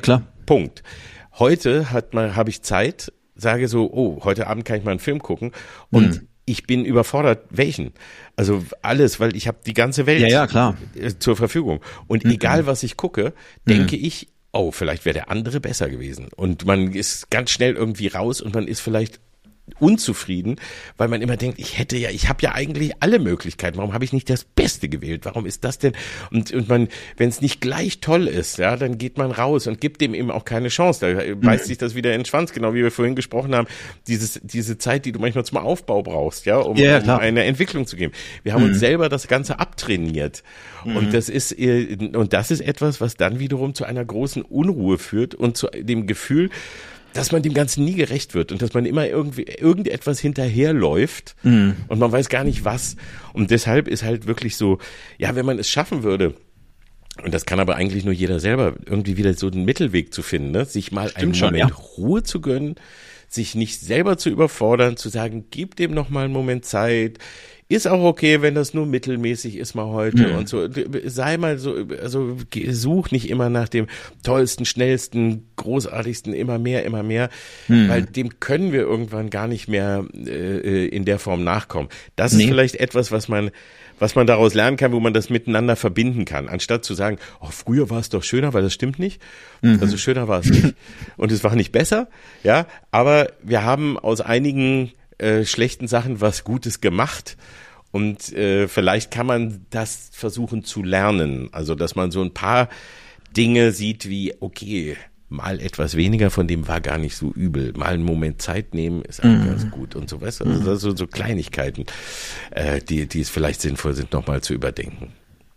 [SPEAKER 2] Punkt. Heute hat man, habe ich Zeit, sage so, oh, heute Abend kann ich mal einen Film gucken und mhm. ich bin überfordert, welchen? Also alles, weil ich habe die ganze Welt
[SPEAKER 1] ja, ja, klar.
[SPEAKER 2] zur Verfügung. Und mhm. egal, was ich gucke, denke mhm. ich, oh, vielleicht wäre der andere besser gewesen. Und man ist ganz schnell irgendwie raus und man ist vielleicht unzufrieden, weil man immer denkt, ich hätte ja, ich habe ja eigentlich alle Möglichkeiten. Warum habe ich nicht das Beste gewählt? Warum ist das denn? Und und man, wenn es nicht gleich toll ist, ja, dann geht man raus und gibt dem eben auch keine Chance. Da beißt sich das wieder in den Schwanz, genau wie wir vorhin gesprochen haben. Dieses diese Zeit, die du manchmal zum Aufbau brauchst, ja, um, ja, um eine Entwicklung zu geben. Wir haben mhm. uns selber das Ganze abtrainiert mhm. und das ist und das ist etwas, was dann wiederum zu einer großen Unruhe führt und zu dem Gefühl, dass man dem Ganzen nie gerecht wird und dass man immer irgendwie irgendetwas hinterherläuft mm. und man weiß gar nicht was. Und deshalb ist halt wirklich so, ja, wenn man es schaffen würde, und das kann aber eigentlich nur jeder selber, irgendwie wieder so einen Mittelweg zu finden, ne? Sich mal Stimmt einen Moment schon, ja. Ruhe zu gönnen, sich nicht selber zu überfordern, zu sagen, gib dem noch mal einen Moment Zeit. Ist auch okay, wenn das nur mittelmäßig ist mal heute mhm. und so. Sei mal so, also such nicht immer nach dem tollsten, schnellsten, großartigsten, immer mehr, immer mehr, mhm. weil dem können wir irgendwann gar nicht mehr äh, in der Form nachkommen. Das nee. ist vielleicht etwas, was man was man daraus lernen kann, wo man das miteinander verbinden kann, anstatt zu sagen, oh, früher war es doch schöner, weil das stimmt nicht. Mhm. Also schöner war es nicht und es war nicht besser, ja, aber wir haben aus einigen Äh, schlechten Sachen was Gutes gemacht und äh, vielleicht kann man das versuchen zu lernen, also dass man so ein paar Dinge sieht wie, okay, mal etwas weniger von dem war gar nicht so übel, mal einen Moment Zeit nehmen ist auch mm. ganz gut und so, weißt du, also das sind so Kleinigkeiten, äh, die, die es vielleicht sinnvoll sind, nochmal zu überdenken.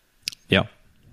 [SPEAKER 1] Ja.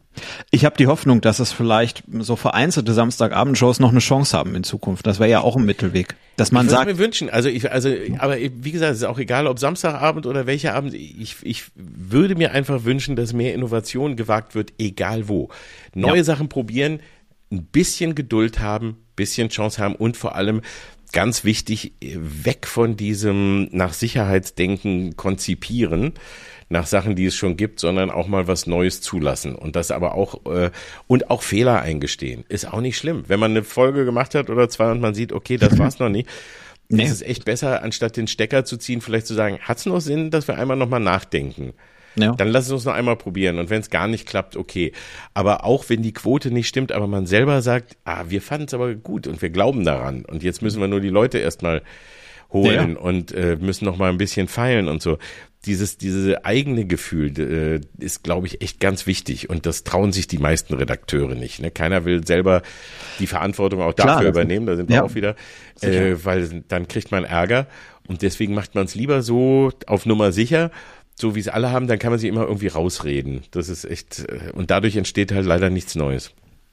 [SPEAKER 1] Ich habe die Hoffnung, dass es vielleicht so vereinzelte Samstagabendshows noch eine Chance haben in Zukunft. Das wäre ja auch ein Mittelweg, dass man
[SPEAKER 2] ich
[SPEAKER 1] sagt.
[SPEAKER 2] Ich mir wünschen, also ich, also, aber wie gesagt, es ist auch egal, ob Samstagabend oder welcher Abend. Ich, ich würde mir einfach wünschen, dass mehr Innovation gewagt wird, egal wo. Neue ja. Sachen probieren, ein bisschen Geduld haben, bisschen Chance haben und vor allem ganz wichtig, weg von diesem nach Sicherheitsdenken konzipieren. Nach Sachen, die es schon gibt, sondern auch mal was Neues zulassen und das aber auch äh, und auch Fehler eingestehen. Ist auch nicht schlimm. Wenn man eine Folge gemacht hat oder zwei und man sieht, okay, das war's noch nicht, nee. ist es echt besser, anstatt den Stecker zu ziehen, vielleicht zu sagen, hat's noch Sinn, dass wir einmal nochmal nachdenken? Ja. Dann lass es uns noch einmal probieren und wenn es gar nicht klappt, okay. Aber auch wenn die Quote nicht stimmt, aber man selber sagt, ah, wir fanden es aber gut und wir glauben daran und jetzt müssen wir nur die Leute erstmal holen ja. und äh, müssen noch mal ein bisschen feilen und so. Dieses, diese eigene Gefühl äh, ist, glaube ich, echt ganz wichtig und das trauen sich die meisten Redakteure nicht. Ne? Keiner will selber die Verantwortung auch dafür Klar, übernehmen, da sind wir ja. auch wieder, äh, weil dann kriegt man Ärger und deswegen macht man es lieber so auf Nummer sicher, so wie es alle haben, dann kann man sich immer irgendwie rausreden. Das ist echt, äh, und dadurch entsteht halt leider nichts Neues.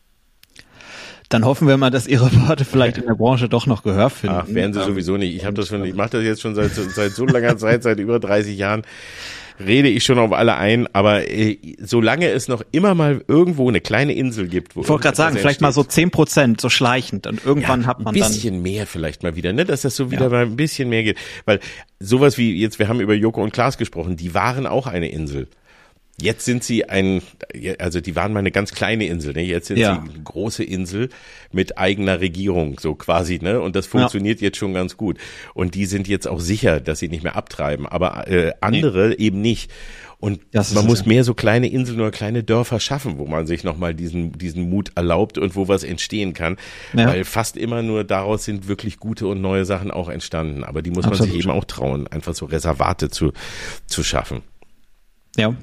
[SPEAKER 1] Dann hoffen wir mal, dass Ihre Worte vielleicht in der Branche doch noch Gehör finden.
[SPEAKER 2] Ach, werden sie sowieso nicht. Ich habe das schon, ich mache das jetzt schon seit seit so langer Zeit, seit über dreißig Jahren, rede ich schon auf alle ein. Aber äh, solange es noch immer mal irgendwo eine kleine Insel gibt, wo
[SPEAKER 1] ich wollte gerade sagen, vielleicht mal so zehn Prozent, so schleichend, und irgendwann
[SPEAKER 2] ja,
[SPEAKER 1] hat man dann
[SPEAKER 2] ein bisschen dann mehr vielleicht mal wieder, ne, dass das so wieder ja. mal ein bisschen mehr geht, weil sowas wie jetzt, wir haben über Joko und Klaas gesprochen, die waren auch eine Insel. Jetzt sind sie ein, also die waren mal eine ganz kleine Insel, ne? Jetzt sind ja. sie eine große Insel mit eigener Regierung, so quasi, ne? Und das funktioniert ja. jetzt schon ganz gut. Und die sind jetzt auch sicher, dass sie nicht mehr abtreiben, aber äh, andere nee. eben nicht. Und man muss ja. mehr so kleine Inseln oder kleine Dörfer schaffen, wo man sich nochmal diesen diesen Mut erlaubt und wo was entstehen kann. Ja. Weil fast immer nur daraus sind wirklich gute und neue Sachen auch entstanden. Aber die muss Absolut. man sich eben auch trauen, einfach so Reservate zu zu schaffen.
[SPEAKER 1] Ja.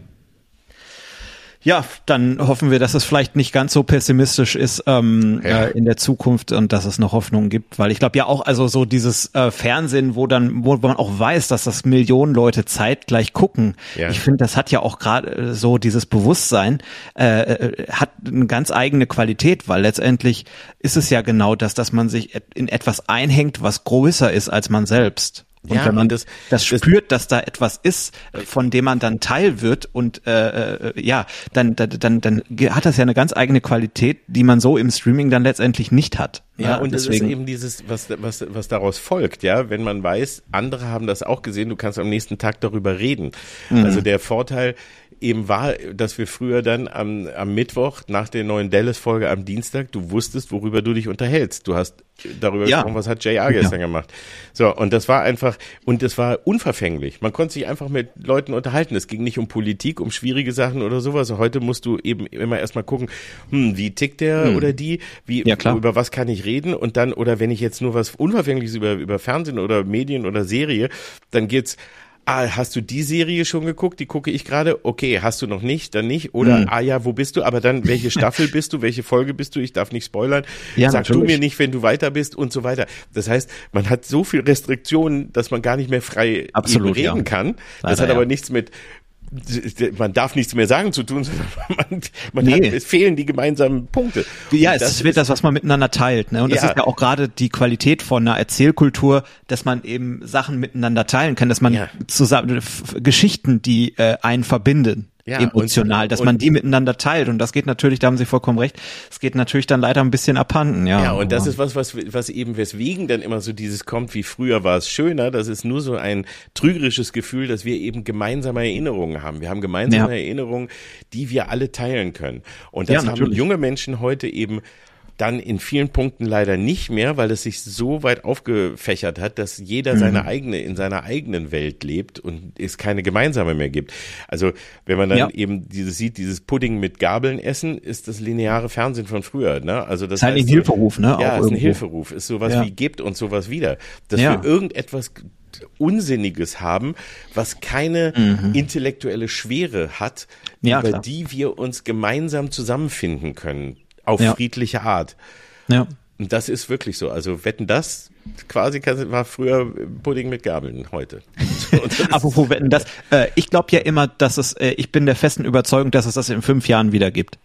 [SPEAKER 1] Ja, dann hoffen wir, dass es vielleicht nicht ganz so pessimistisch ist ähm, ja. äh, in der Zukunft und dass es noch Hoffnung gibt, weil ich glaube ja auch, also so dieses äh, Fernsehen, wo dann, wo man auch weiß, dass das Millionen Leute zeitgleich gucken. Ja. Ich finde, das hat ja auch gerade so dieses Bewusstsein äh, hat eine ganz eigene Qualität, weil letztendlich ist es ja genau das, dass man sich in etwas einhängt, was größer ist als man selbst. Und ja, wenn man das, das spürt, dass da etwas ist, von dem man dann Teil wird und äh, äh, ja, dann, dann, dann hat das ja eine ganz eigene Qualität, die man so im Streaming dann letztendlich nicht hat.
[SPEAKER 2] Ja, ja und deswegen. Das ist eben dieses, was, was, was daraus folgt, ja, wenn man weiß, andere haben das auch gesehen, du kannst am nächsten Tag darüber reden. Mhm. Also der Vorteil eben war, dass wir früher dann am, am Mittwoch nach der neuen Dallas-Folge am Dienstag, du wusstest, worüber du dich unterhältst. Du hast darüber ja. gesprochen, was hat J R gestern ja. gemacht. So, und das war einfach, und das war unverfänglich. Man konnte sich einfach mit Leuten unterhalten. Es ging nicht um Politik, um schwierige Sachen oder sowas. Heute musst du eben immer erstmal gucken, hm, wie tickt der hm. oder die, wie,
[SPEAKER 1] ja, klar.
[SPEAKER 2] über was kann ich reden, und dann, oder wenn ich jetzt nur was Unverfängliches über, über Fernsehen oder Medien oder Serie, dann geht's, ah, hast du die Serie schon geguckt? Die gucke ich gerade. Okay, hast du noch nicht? Dann nicht. Oder, mhm. ah ja, wo bist du? Aber dann, welche Staffel bist du? Welche Folge bist du? Ich darf nicht spoilern.
[SPEAKER 1] Ja,
[SPEAKER 2] Sag
[SPEAKER 1] natürlich.
[SPEAKER 2] du mir nicht, wenn du weiter bist und so weiter. Das heißt, man hat so viel Restriktionen, dass man gar nicht mehr frei
[SPEAKER 1] Absolut,
[SPEAKER 2] reden
[SPEAKER 1] ja.
[SPEAKER 2] kann. Das
[SPEAKER 1] Leider,
[SPEAKER 2] hat aber
[SPEAKER 1] ja.
[SPEAKER 2] nichts mit man darf nichts mehr sagen zu tun, sondern man, man
[SPEAKER 1] nee.
[SPEAKER 2] hat, es fehlen die gemeinsamen Punkte.
[SPEAKER 1] Ja,
[SPEAKER 2] und
[SPEAKER 1] es wird das, was man miteinander teilt, ne? Und das
[SPEAKER 2] ja.
[SPEAKER 1] ist ja auch gerade die Qualität von einer Erzählkultur, dass man eben Sachen miteinander teilen kann, dass man
[SPEAKER 2] ja.
[SPEAKER 1] zusammen F- Geschichten, die äh, einen verbinden. Ja, emotional, und, dass man die miteinander teilt, und das geht natürlich, da haben Sie vollkommen recht, es geht natürlich dann leider ein bisschen abhanden, ja.
[SPEAKER 2] Ja, und das ist was, was, was eben, weswegen dann immer so dieses kommt, wie früher war es schöner, das ist nur so ein trügerisches Gefühl, dass wir eben gemeinsame Erinnerungen haben. Wir haben gemeinsame ja. Erinnerungen, die wir alle teilen können. Und das ja, haben junge Menschen heute eben dann in vielen Punkten leider nicht mehr, weil es sich so weit aufgefächert hat, dass jeder mhm. seine eigene, in seiner eigenen Welt lebt und es keine gemeinsame mehr gibt. Also wenn man dann ja. eben dieses sieht, dieses Pudding mit Gabeln essen, ist das lineare Fernsehen von früher, ne? Also das
[SPEAKER 1] ist heißt, ein Hilferuf, ne?
[SPEAKER 2] Ja,
[SPEAKER 1] auch
[SPEAKER 2] ist
[SPEAKER 1] irgendwo.
[SPEAKER 2] ein Hilferuf, ist sowas ja. wie gibt uns sowas wieder. Dass
[SPEAKER 1] ja.
[SPEAKER 2] wir irgendetwas Unsinniges haben, was keine mhm. intellektuelle Schwere hat,
[SPEAKER 1] ja,
[SPEAKER 2] über
[SPEAKER 1] klar.
[SPEAKER 2] die wir uns gemeinsam zusammenfinden können. Auf ja. friedliche Art.
[SPEAKER 1] Ja.
[SPEAKER 2] Und das ist wirklich so. Also Wetten, das quasi war früher Pudding mit Gabeln heute.
[SPEAKER 1] Apropos Wetten, das. Äh, ich glaube ja immer, dass es, äh, ich bin der festen Überzeugung, dass es das in fünf Jahren wieder gibt.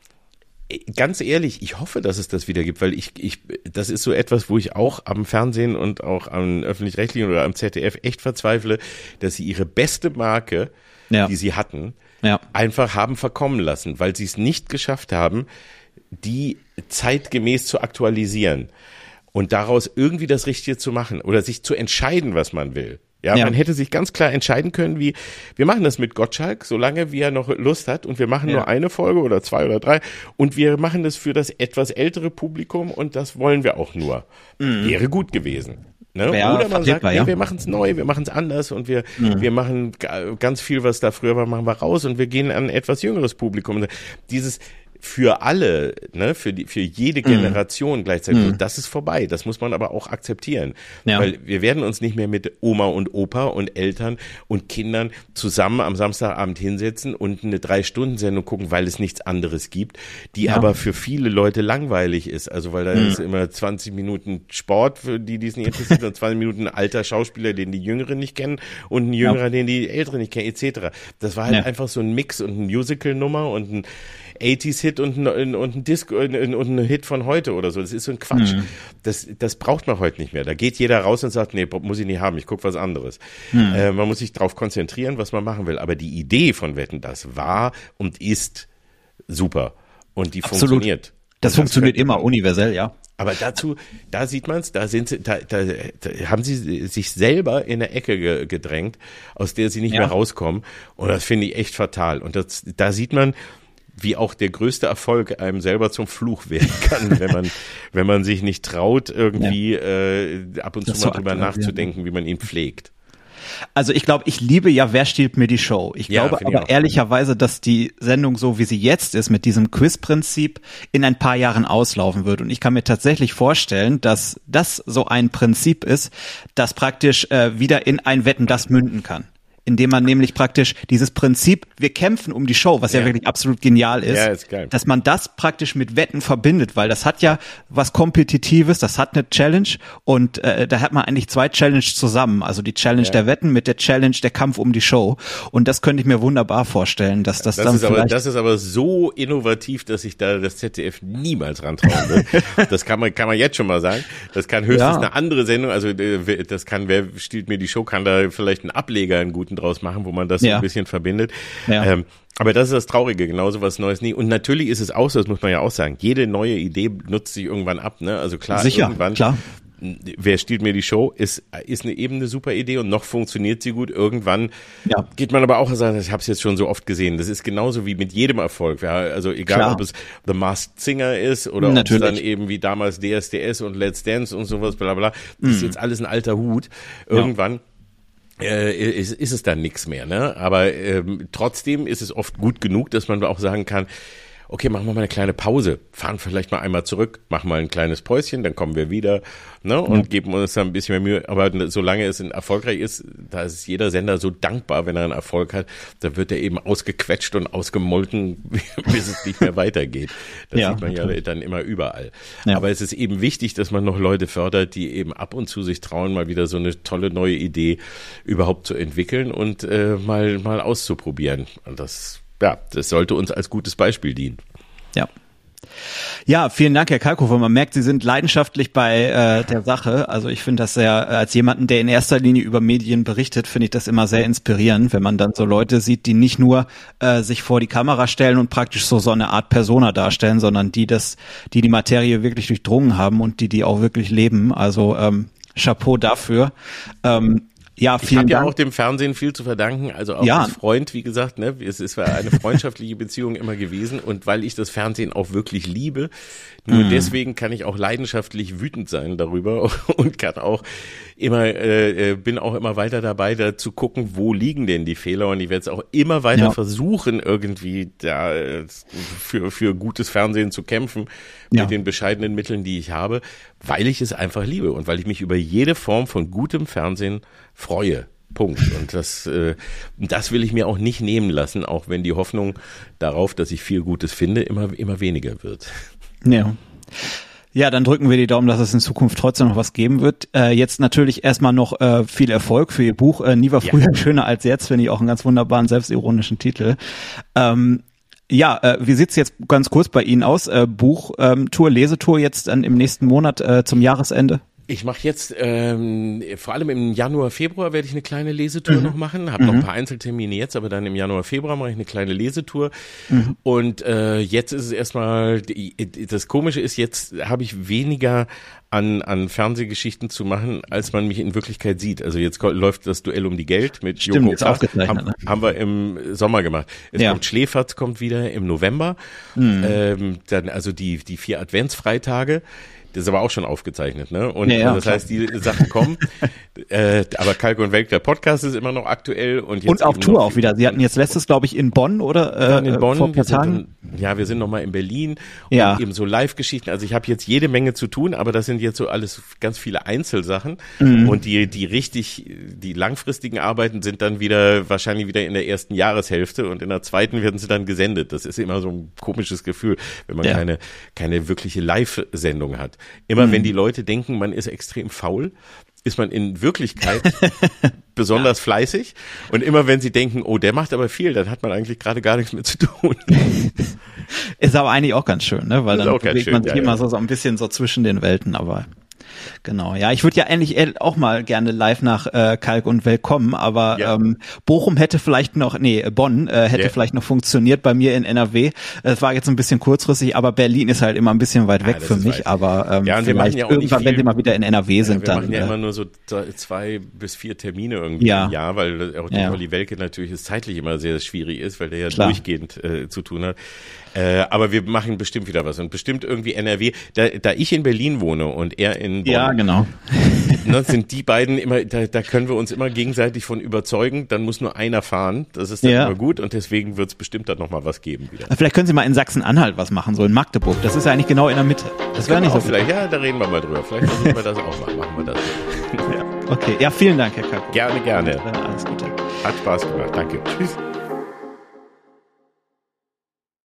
[SPEAKER 2] Ganz ehrlich, ich hoffe, dass es das wieder gibt, weil ich, ich, das ist so etwas, wo ich auch am Fernsehen und auch am Öffentlich-Rechtlichen oder am Z D F echt verzweifle, dass sie ihre beste Marke, ja. die sie hatten, ja. einfach haben verkommen lassen, weil sie es nicht geschafft haben, die zeitgemäß zu aktualisieren und daraus irgendwie das Richtige zu machen oder sich zu entscheiden, was man will. Ja, ja. Man hätte sich ganz klar entscheiden können, wie, wir machen das mit Gottschalk, solange wie er noch Lust hat, und wir machen ja. nur eine Folge oder zwei oder drei, und wir machen das für das etwas ältere Publikum, und das wollen wir auch nur. Mhm. Wäre gut gewesen. Ne? Oder man sagt, nee, ja. wir machen es neu, wir machen es anders, und wir mhm. wir machen ganz viel, was da früher war, machen wir raus, und wir gehen an ein etwas jüngeres Publikum. Dieses für alle, ne, für die, für jede Generation mm. gleichzeitig, mm. das ist vorbei. Das muss man aber auch akzeptieren. Ja. Weil wir werden uns nicht mehr mit Oma und Opa und Eltern und Kindern zusammen am Samstagabend hinsetzen und eine Drei-Stunden-Sendung gucken, weil es nichts anderes gibt, die ja. aber für viele Leute langweilig ist. Also, weil da mm. ist immer zwanzig Minuten Sport, für die, die es nicht interessiert, und zwanzig Minuten alter Schauspieler, den die Jüngeren nicht kennen, und ein Jüngerer, ja. den die Älteren nicht kennen, et cetera. Das war halt ja. einfach so ein Mix und ein Musical-Nummer und ein achtziger-Hit und ein, und ein Disco und ein Hit von heute oder so. Das ist so ein Quatsch. Mhm. Das, das braucht man heute nicht mehr. Da geht jeder raus und sagt, nee, muss ich nicht haben, ich gucke was anderes. Mhm. Äh, man muss sich darauf konzentrieren, was man machen will. Aber die Idee von Wetten, das war und ist super. Und die Absolut. funktioniert.
[SPEAKER 1] Das, das funktioniert immer universell, ja.
[SPEAKER 2] Aber dazu, da sieht man es, da sind sie, da, da, da haben sie sich selber in eine Ecke ge, gedrängt, aus der sie nicht ja. mehr rauskommen. Und das finde ich echt fatal. Und das, da sieht man, wie auch der größte Erfolg einem selber zum Fluch werden kann, wenn man, wenn man sich nicht traut, irgendwie ja. äh, ab und das zu mal so drüber nachzudenken, ja. wie man ihn pflegt.
[SPEAKER 1] Also ich glaube, ich liebe ja Wer stiehlt mir die Show. Ich ja, glaube aber ich ehrlicherweise, dass die Sendung so, wie sie jetzt ist, mit diesem Quiz-Prinzip in ein paar Jahren auslaufen wird. Und ich kann mir tatsächlich vorstellen, dass das so ein Prinzip ist, das praktisch äh, wieder in ein Wetten, das münden kann. Indem man nämlich praktisch dieses Prinzip, wir kämpfen um die Show, was ja, ja wirklich absolut genial ist,
[SPEAKER 2] ja, ist geil.
[SPEAKER 1] Dass man das praktisch mit Wetten verbindet, weil das hat ja was Kompetitives, das hat eine Challenge, und äh, da hat man eigentlich zwei Challenges zusammen, also die Challenge ja. der Wetten mit der Challenge der Kampf um die Show, und das könnte ich mir wunderbar vorstellen, dass das, das dann
[SPEAKER 2] ist
[SPEAKER 1] vielleicht...
[SPEAKER 2] Aber, das ist aber so innovativ, dass sich da das Z D F niemals rantrauen wird. Das kann man kann man jetzt schon mal sagen. Das kann höchstens ja. eine andere Sendung, also das kann, wer stiehlt mir die Show, kann da vielleicht einen Ableger, einen guten draus machen, wo man das ja. so ein bisschen verbindet. Ja. Ähm, aber das ist das Traurige, genauso was Neues nie. Und natürlich ist es auch so, das muss man ja auch sagen, jede neue Idee nutzt sich irgendwann ab, ne? Also klar,
[SPEAKER 1] Sicher,
[SPEAKER 2] irgendwann
[SPEAKER 1] klar.
[SPEAKER 2] wer stiehlt mir die Show, ist, ist eine, eben eine super Idee und noch funktioniert sie gut. Irgendwann ja. geht man aber auch und sagt, ich habe es jetzt schon so oft gesehen. Das ist genauso wie mit jedem Erfolg. Ja, also egal, Klar. ob es The Masked Singer ist oder Natürlich. ob es dann eben wie damals D S D S und Let's Dance und sowas, bla bla. Das mhm. ist jetzt alles ein alter Hut. Irgendwann ja. äh, ist, ist es dann nichts mehr. Ne? Aber ähm, trotzdem ist es oft gut genug, dass man auch sagen kann, okay, machen wir mal eine kleine Pause, fahren vielleicht mal einmal zurück, machen mal ein kleines Päuschen, dann kommen wir wieder, ne, und ja. geben uns dann ein bisschen mehr Mühe. Aber solange es erfolgreich ist, da ist jeder Sender so dankbar, wenn er einen Erfolg hat, da wird er eben ausgequetscht und ausgemolken, bis es nicht mehr weitergeht. Das ja, sieht man ja dann immer überall. Ja. Aber es ist eben wichtig, dass man noch Leute fördert, die eben ab und zu sich trauen, mal wieder so eine tolle neue Idee überhaupt zu entwickeln und äh, mal mal auszuprobieren. Und das Ja, das sollte uns als gutes Beispiel dienen.
[SPEAKER 1] Ja. Ja, vielen Dank, Herr Kalkofer. Man merkt, Sie sind leidenschaftlich bei äh, der Sache. Also ich finde das sehr, als jemanden, der in erster Linie über Medien berichtet, finde ich das immer sehr inspirierend, wenn man dann so Leute sieht, die nicht nur äh, sich vor die Kamera stellen und praktisch so so eine Art Persona darstellen, sondern die das, die die Materie wirklich durchdrungen haben und die die auch wirklich leben. Also ähm, Chapeau dafür. Ähm, Ja,
[SPEAKER 2] ich habe ja auch dem Fernsehen viel zu verdanken, also auch ja. als Freund, wie gesagt, ne, es ist eine freundschaftliche Beziehung immer gewesen und weil ich das Fernsehen auch wirklich liebe, nur mm. deswegen kann ich auch leidenschaftlich wütend sein darüber und kann auch immer, äh, bin auch immer weiter dabei, da zu gucken, wo liegen denn die Fehler und ich werde es auch immer weiter ja. versuchen, irgendwie da äh, für, für gutes Fernsehen zu kämpfen ja. mit den bescheidenen Mitteln, die ich habe, weil ich es einfach liebe und weil ich mich über jede Form von gutem Fernsehen freue. Punkt. Und das, äh, das will ich mir auch nicht nehmen lassen, auch wenn die Hoffnung darauf, dass ich viel Gutes finde, immer, immer weniger wird.
[SPEAKER 1] Ja. Ja, dann drücken wir die Daumen, dass es in Zukunft trotzdem noch was geben wird. Äh, jetzt natürlich erstmal noch äh, viel Erfolg für Ihr Buch. Äh, Nie war früher ja. schöner als jetzt, finde ich auch einen ganz wunderbaren, selbstironischen Titel. Ähm, Ja, äh, wie sieht's jetzt ganz kurz bei Ihnen aus? Äh, Buchtour, ähm, Lesetour jetzt dann im nächsten Monat äh, zum Jahresende?
[SPEAKER 2] Ich mache jetzt, ähm, vor allem im Januar, Februar werde ich eine kleine Lesetour mhm. noch machen. Habe mhm. noch ein paar Einzeltermine jetzt, aber dann im Januar, Februar mache ich eine kleine Lesetour. Mhm. Und äh, jetzt ist es erstmal, das Komische ist, jetzt habe ich weniger an an Fernsehgeschichten zu machen, als man mich in Wirklichkeit sieht. Also jetzt läuft das Duell um die Geld mit
[SPEAKER 1] Stimmt,
[SPEAKER 2] Joko Kraft. Haben, ne? haben wir im Sommer gemacht. Es ja. kommt Schläferz, kommt wieder im November. Mhm. Ähm, dann also die die vier Adventsfreitage. Das ist aber auch schon aufgezeichnet, ne? Und ja, ja, das klar. heißt, die Sachen kommen. äh, aber Kalk und Welk, der Podcast ist immer noch aktuell. Und, jetzt
[SPEAKER 1] und auf Tour auch wieder. Sie hatten jetzt letztes, glaube ich, in Bonn oder
[SPEAKER 2] äh, in Bonn. Vor wir sind, ja, wir sind noch mal in Berlin. Und ja. eben so Live-Geschichten. Also ich habe jetzt jede Menge zu tun, aber das sind jetzt so alles ganz viele Einzelsachen. Mhm. Und die die richtig, die langfristigen Arbeiten sind dann wieder wahrscheinlich wieder in der ersten Jahreshälfte und in der zweiten werden sie dann gesendet. Das ist immer so ein komisches Gefühl, wenn man ja. keine keine wirkliche Live-Sendung hat. Immer mhm. wenn die Leute denken, man ist extrem faul, ist man in Wirklichkeit besonders ja. fleißig. Und immer wenn sie denken, oh, der macht aber viel, dann hat man eigentlich gerade gar nichts mehr zu tun.
[SPEAKER 1] Ist aber eigentlich auch ganz schön, ne? Weil ist dann bewegt schön, man sich ja, immer ja. so, so ein bisschen so zwischen den Welten, aber genau, ja, ich würde ja eigentlich auch mal gerne live nach äh, Kalk und Welk kommen, aber ja. ähm, Bochum hätte vielleicht noch, nee, Bonn äh, hätte ja. vielleicht noch funktioniert bei mir in N R W. Es war jetzt ein bisschen kurzfristig, aber Berlin ist halt immer ein bisschen weit weg ja, für mich, weit. aber ähm, ja, vielleicht ja irgendwann, viel, wenn wir mal wieder in N R W ja, sind,
[SPEAKER 2] wir
[SPEAKER 1] dann.
[SPEAKER 2] Wir machen ja
[SPEAKER 1] äh,
[SPEAKER 2] immer nur so zwei bis vier Termine irgendwie ja. im Jahr, weil auch der Olli Welke natürlich es zeitlich immer sehr schwierig ist, weil der ja Klar. durchgehend äh, zu tun hat. Äh, aber wir machen bestimmt wieder was und bestimmt irgendwie N R W. Da, da ich in Berlin wohne und er in Bonn,
[SPEAKER 1] ja, genau.
[SPEAKER 2] ne, sind die beiden immer, da, da können wir uns immer gegenseitig von überzeugen. Dann muss nur einer fahren. Das ist dann ja. immer gut und deswegen wird es bestimmt dann nochmal was geben wieder.
[SPEAKER 1] Vielleicht können Sie mal in Sachsen-Anhalt was machen, so in Magdeburg. Das ist ja eigentlich genau in der Mitte. Das, das wäre nicht so.
[SPEAKER 2] Vielleicht, ja, da reden wir mal drüber. Vielleicht versuchen wir das auch mal. Machen wir das.
[SPEAKER 1] Ja. Okay, ja, vielen Dank, Herr Kalk.
[SPEAKER 2] Gerne, gerne.
[SPEAKER 1] Alles Gute.
[SPEAKER 2] Hat Spaß gemacht. Danke. Tschüss.